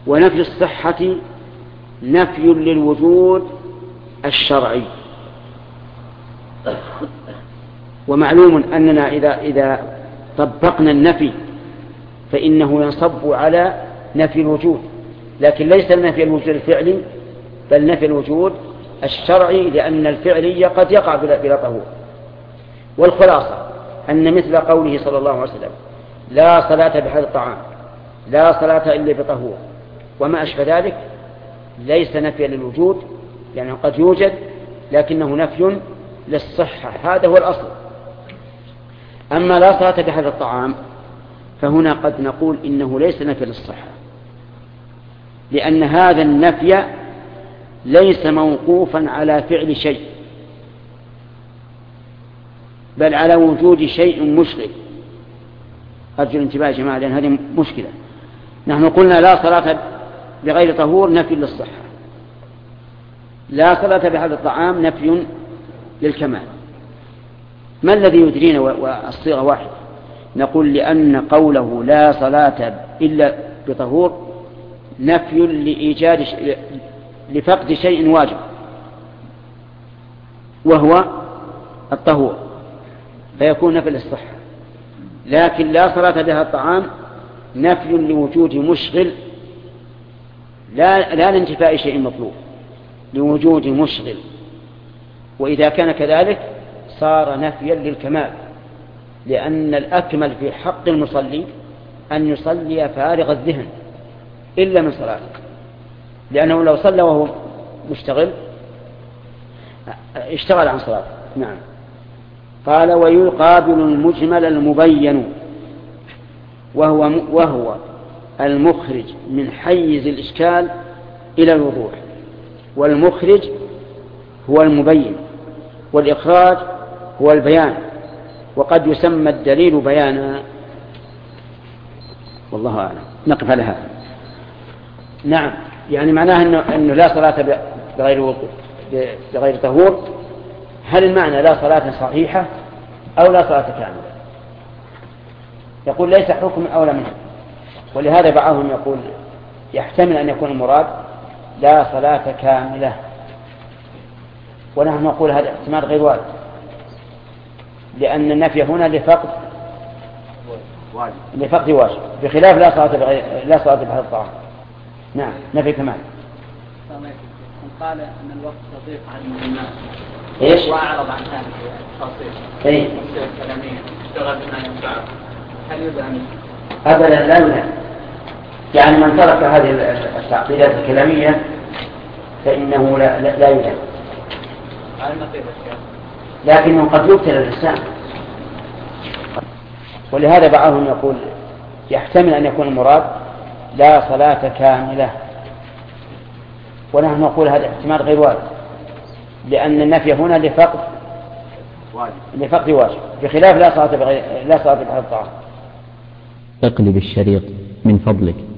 ونفي الصحة نفي للوجود الشرعي. ومعلوم أننا إذا طبقنا النفي فإنه ينصب على نفي الوجود، لكن ليس نفي الوجود الفعلي بل نفي الوجود الشرعي، لأن الفعلي قد يقع بلا طهور. والخلاصة أن مثل قوله صلى الله عليه وسلم لا صلاة بحال الطعام، لا صلاة إلا بطهور، وما أشبه ذلك، ليس نفيا للوجود يعني قد يوجد، لكنه نفي للصحة، هذا هو الأصل. أما لا صلاة بحال الطعام فهنا قد نقول إنه ليس نفي للصحة، لأن هذا النفي ليس موقوفا على فعل شيء بل على وجود شيء مشغل. أرجو الانتباه يا جماعة لأن هذه مشكلة. نحن قلنا لا صلاة بغير طهور نفي للصحة، لا صلاة بحال الطعام نفي للكمال. ما الذي يدرينا والصيغة واحدة؟ نقول لأن قوله لا صلاة إلا بطهور نفي لإيجاد لفقد شيء واجب وهو الطهور، فيكون نفي للصحة. لكن لا صلاة بها الطعام نفي لوجود مشغل، لا لانتفاء شيء مطلوب، لوجود مشغل. وإذا كان كذلك صار نفيا للكمال، لأن الأكمل في حق المصلي أن يصلي فارغ الذهن إلا من صلاته، لأنه لو صلى وهو مشتغل اشتغل عن صلاته. نعم. قال ويقابل المجمل المبين وهو المخرج من حيز الإشكال إلى الوضوح، والمخرج هو المبين والإخراج هو البيان، وقد يسمى الدليل بيانا، والله أعلم. نقف على هذا. نعم، يعني معناه أنه لا صلاة بغير طهور. هل المعنى لا صلاة صحيحة أو لا صلاة كاملة؟ يقول ليس حكم أولى منه، ولهذا بعضهم يقول يحتمل أن يكون المراد لا صلاة كاملة، ونحن نقول هذا احتمال غير وارد، لأن النفي هنا لفقد واجب، بخلاف لا صلاة بحال الطعام. نعم، نفي كمال. قال أن الوقت تضيق عن الناس إيش؟ وأعرض عن هذه التفاصيل. إيه؟ الكلامية اشتغل بما ينفعه، هل يدعم؟ أبدا لا يدعم. يعني من ترك هذه التعقيدات الكلامية فإنه لا يدعم. على النقيض الشيخ. لكنه قد يبتلى الإنسان، ولهذا بعضهم يقول يحتمل أن يكون المراد لا صلاة كاملة، ونحن نقول هذا احتمال غير وارد، لأن النفي هنا لفقد واجب، بخلاف لا صلاة بحال الطعام. اقلب الشريط من فضلك.